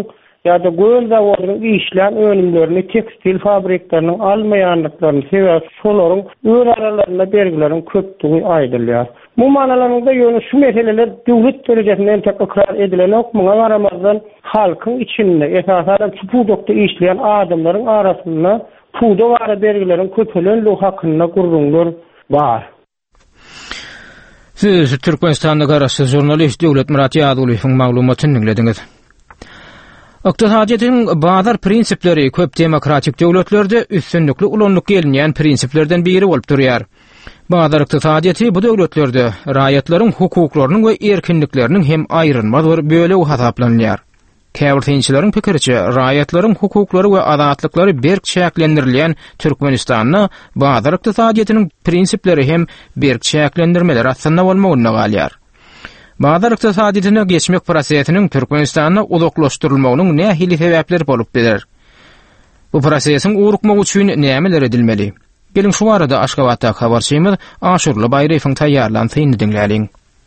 ýa-da göl zawodynyň işlän önümlerini tekstil fabrikleriniň almaýanlyklaryny sebäp şolaryň ör aralaryna bergilerin köpdügi aýdylýar. Bu manalarında ýöne şu meseleler döwlet derejesinden tekrar edilen okmuňa garamazdan halkyň içinde esasen bu dokda işleyen adamlaryň arasynda puda wara bergilerin köpelenligi hakynda gurrunlar bar.
Siz Türkmenistan'da garaşy jurnalist Döwlet Murat Ýadulyň maglumatyny dinlediňiz. Iqtisadiýatyň bazar prinsipleri köp demokratik döwletlerde üstünlikli ulanlyk gelinýän prinsiplerden biri bolup durýar. Bazar iqtisadiýaty bu döwletlerde raýatlaryň hukuklarynyň we erkinlikleriniň hem aýrylmaz bir bölegi hasaplanýar. Käwirtinçileriň pikirçe, raýatlaryň hukuklary we azatlyklary berk şäklendirilýän Türkmenistanyň bazar iqtisadiýatynyň prinsipleri hem berk şäklendirmeler aslynda bolmagyny galýar. Bazar iqtisadiýatyna geçmek prosesiniň Türkmenistanyň uzaklaşdyrylmagynyň nähili sebäpleri bolup biler. Bu prosesiň urukmagy üçin nämeler edilmeli? Gelin şu arada Aşgabatda habarçymyz Aşurly Baýraýewiň taýýarlandygyny dinläliň.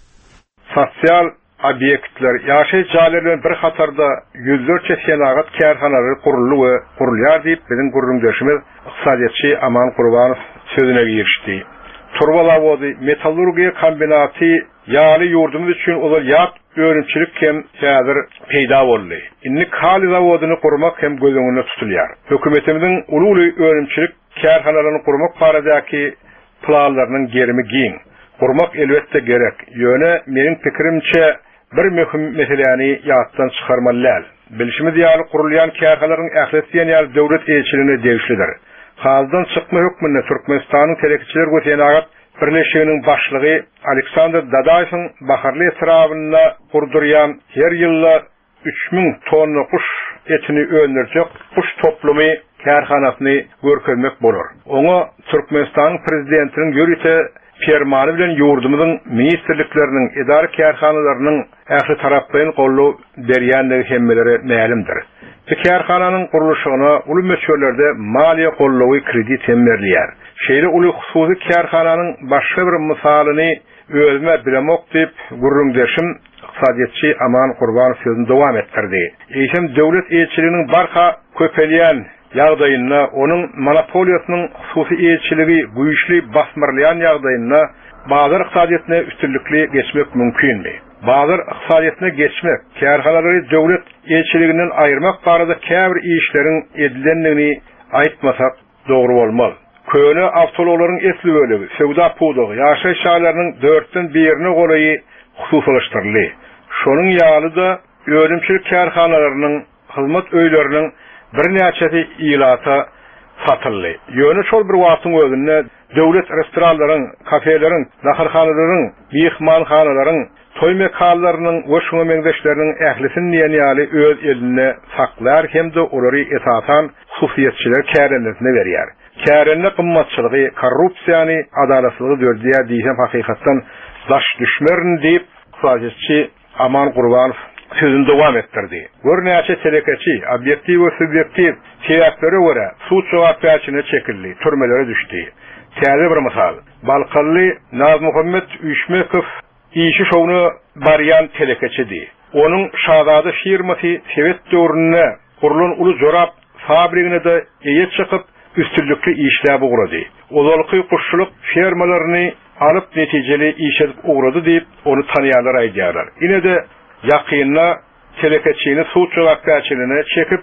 Sosial obyektler, ýaşaýy jaýlarlaryň bir hatarda ýüzlerçe senagat kärhanalary gurulýar diýip biziň gurrundaşymyz iqtisadiýatçy Aman Gurbanow sözüne girişdi. Turba zawody, metallurgiýa kombinaty ýaly ýurdumyz üçin olar ýat öwrümçilik hem häzir peýda boldy. Inni kali zawodyny gurmak hem gözüňde tutulýar. Hökümetimiziň uly öwrümçilik kärhanalaryny gurmak baradaky planlarynyň gerimi giň. Gurmak elbetde gerek. Ýöne meniň pikirimçe bir möhüm meseleni ýatdan çykarmalylar. Bilişimiz ýaly gurulýan kärhanalaryň ählisiýen ýaly döwlet elçiligine degişlidir. Hazdan çykma hökmünde Türkmenistanyň telekiçiler götüýän birleşiginiň başlygy Aleksandr Dadaýewiň baharly etrawyna gurdurýan her ýylla 3000 tonna kuş etini öndürjek kuş toplumy kärhanasyny görkezmek bolar. Oňa Türkmenistanyň prezidentiniň ýörüte fermany bilen ýurdumyzyň ministrlikleriniň edara kärhanalarynyň ähli tarapdan gollaw berýänligi hemmeleri mälimdir. Bu kärhananyň guruluşyna uly meşgullarda maliýe gollawy kredit hem berilýär. Şeýle uly hususy kärhananyň başga bir misalyny özüme bilemok diýip gurrundaşym iqtisadiýatçy Aman Gurbanow sözüni dowam etdirdi. Eşem döwlet elçiliginiň barha köpelýän ýagdaýyna, onuň monopoliýasynyň hususy elçiligi güýçli basmyrlayan ýagdaýyna bazar iqtisadiýatyna üstünlikli geçmek mümkinmi? Bazar iqtisadiýatyna geçmek, kärhanalary döwlet elçiliginden aýyrmak barada käbir işleriň edilendigini aýtmasak dogry bolmaly. Köne awtologlaryň esli bölegi, sewda pudugy, ýaşaýy şaýlarynyň 4den 1-ni golaýy hususlaşdyrly. Şonuň ýalyda öwrümçilik kärhanalarynyň, hyzmat öýleriniň bir näçesi ilata satyldy. Ýöne şol bir wagtyň özünde döwlet restoranlaryň, kafelerin, naharhanalaryň, mehmanhanalaryň, toy mekalarynyň we şoňa meňdeşleriniň ählisini ýaly öz eline saklar hemde olary esasan hususiýetçiler kärenlerine berýär. Kärenne gymmatçylygy, korrupsiýany, adalatsyzlygy dördüýär diýsem hakykatdan daş düşmerin diýip iqtisadiýatçy Aman Gurbanow sözüni dowam etdirdi. Bir näçe telekeçi, obyektiv we subyektiv sebäplere görä suç jogapkärçiligine çekildi, türmelere düşdi. Täze bir misal, Balkally Naz Muhammed Üşmekow işi şowuny barýan telekeçidi. Onuň şahzada firmasy Sowet döwründe gurulan uly jorap fabrikine de eýet çykyp üstünlikli işler uğradı. Ozalıkı kuşçuluk firmalarini alıp neticeli iş edip uğradı deyip onu tanıyanlar aydiyarlar. Yine de yakınına telekeçiğini suçlu vakkaçilığına çekip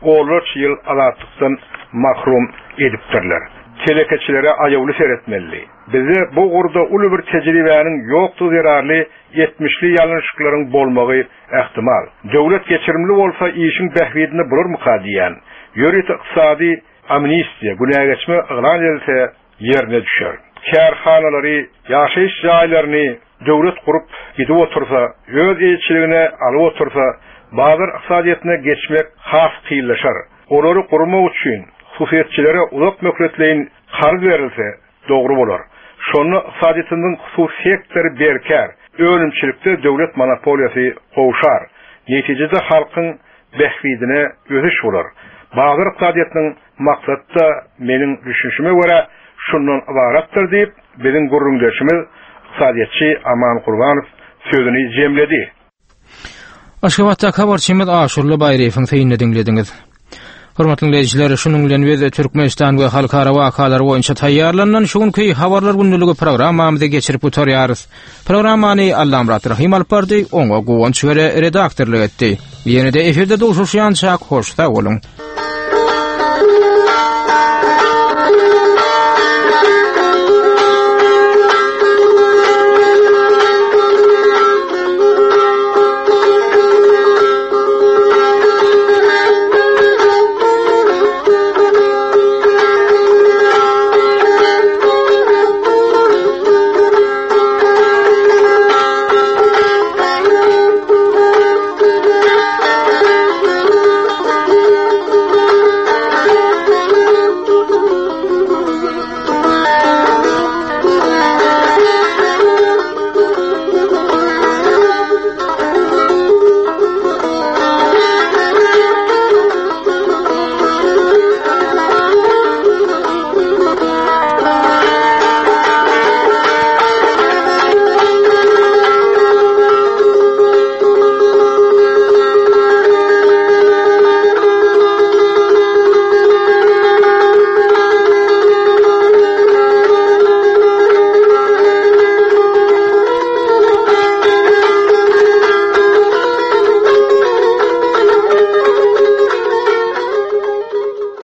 13 yıl azatlıktan mahrum ediptirler. Telekeçilere ayavlı seyretmeli. Bize bu uğurda ulu bir tecrübenin yoktu zirarlı 70'li yanlışlıkların bolmağı ihtimal. Devlet geçirimli olsa işin behvidini bulur mu kadiyen? Yöret iqtisadi amnistiya, günah geçme ıglan edilse yerine düşer. Kärhanalary, ýaşaýyş jaýlaryny döwlet gurup gidip otursa, öz elçiligine alyp otursa, bazar iqtisadiýatyna geçmek has kıyıllaşar. Olary gurmak üçin hususiýetçilere uzak möhletleýin garz berilse dogry bolar. Şonu iqtisadiýatynyň hususiýetleri berkär, öwrümçilikde döwlet monopoliýasy gowşar. Netijede halkyň behwidine öziş bolar. Bazar iqtisadiýatynyň maksatda meniň düşünşime görä şundan ibaratdyr diýip biziň gurrundaşymyz iqtisadiýatçy Aman Gurbanow sözüni jemledi.
Aşgabatda habarçymyz Aşurly Baýryfyň teýnini dinlediňiz. Hormatly dinleýijiler, şunuň bilen biz Türkmenistan we halkara wakalary boýunça taýýarlanan şuňky habarlar gündüligi programmamyzda geçirip oturýarys. Programmany Allam Rahim alpardy, oňa gowunç we redaktorlyk etdi. Ýene-de eferde duşuşýan çak hoşda bolun.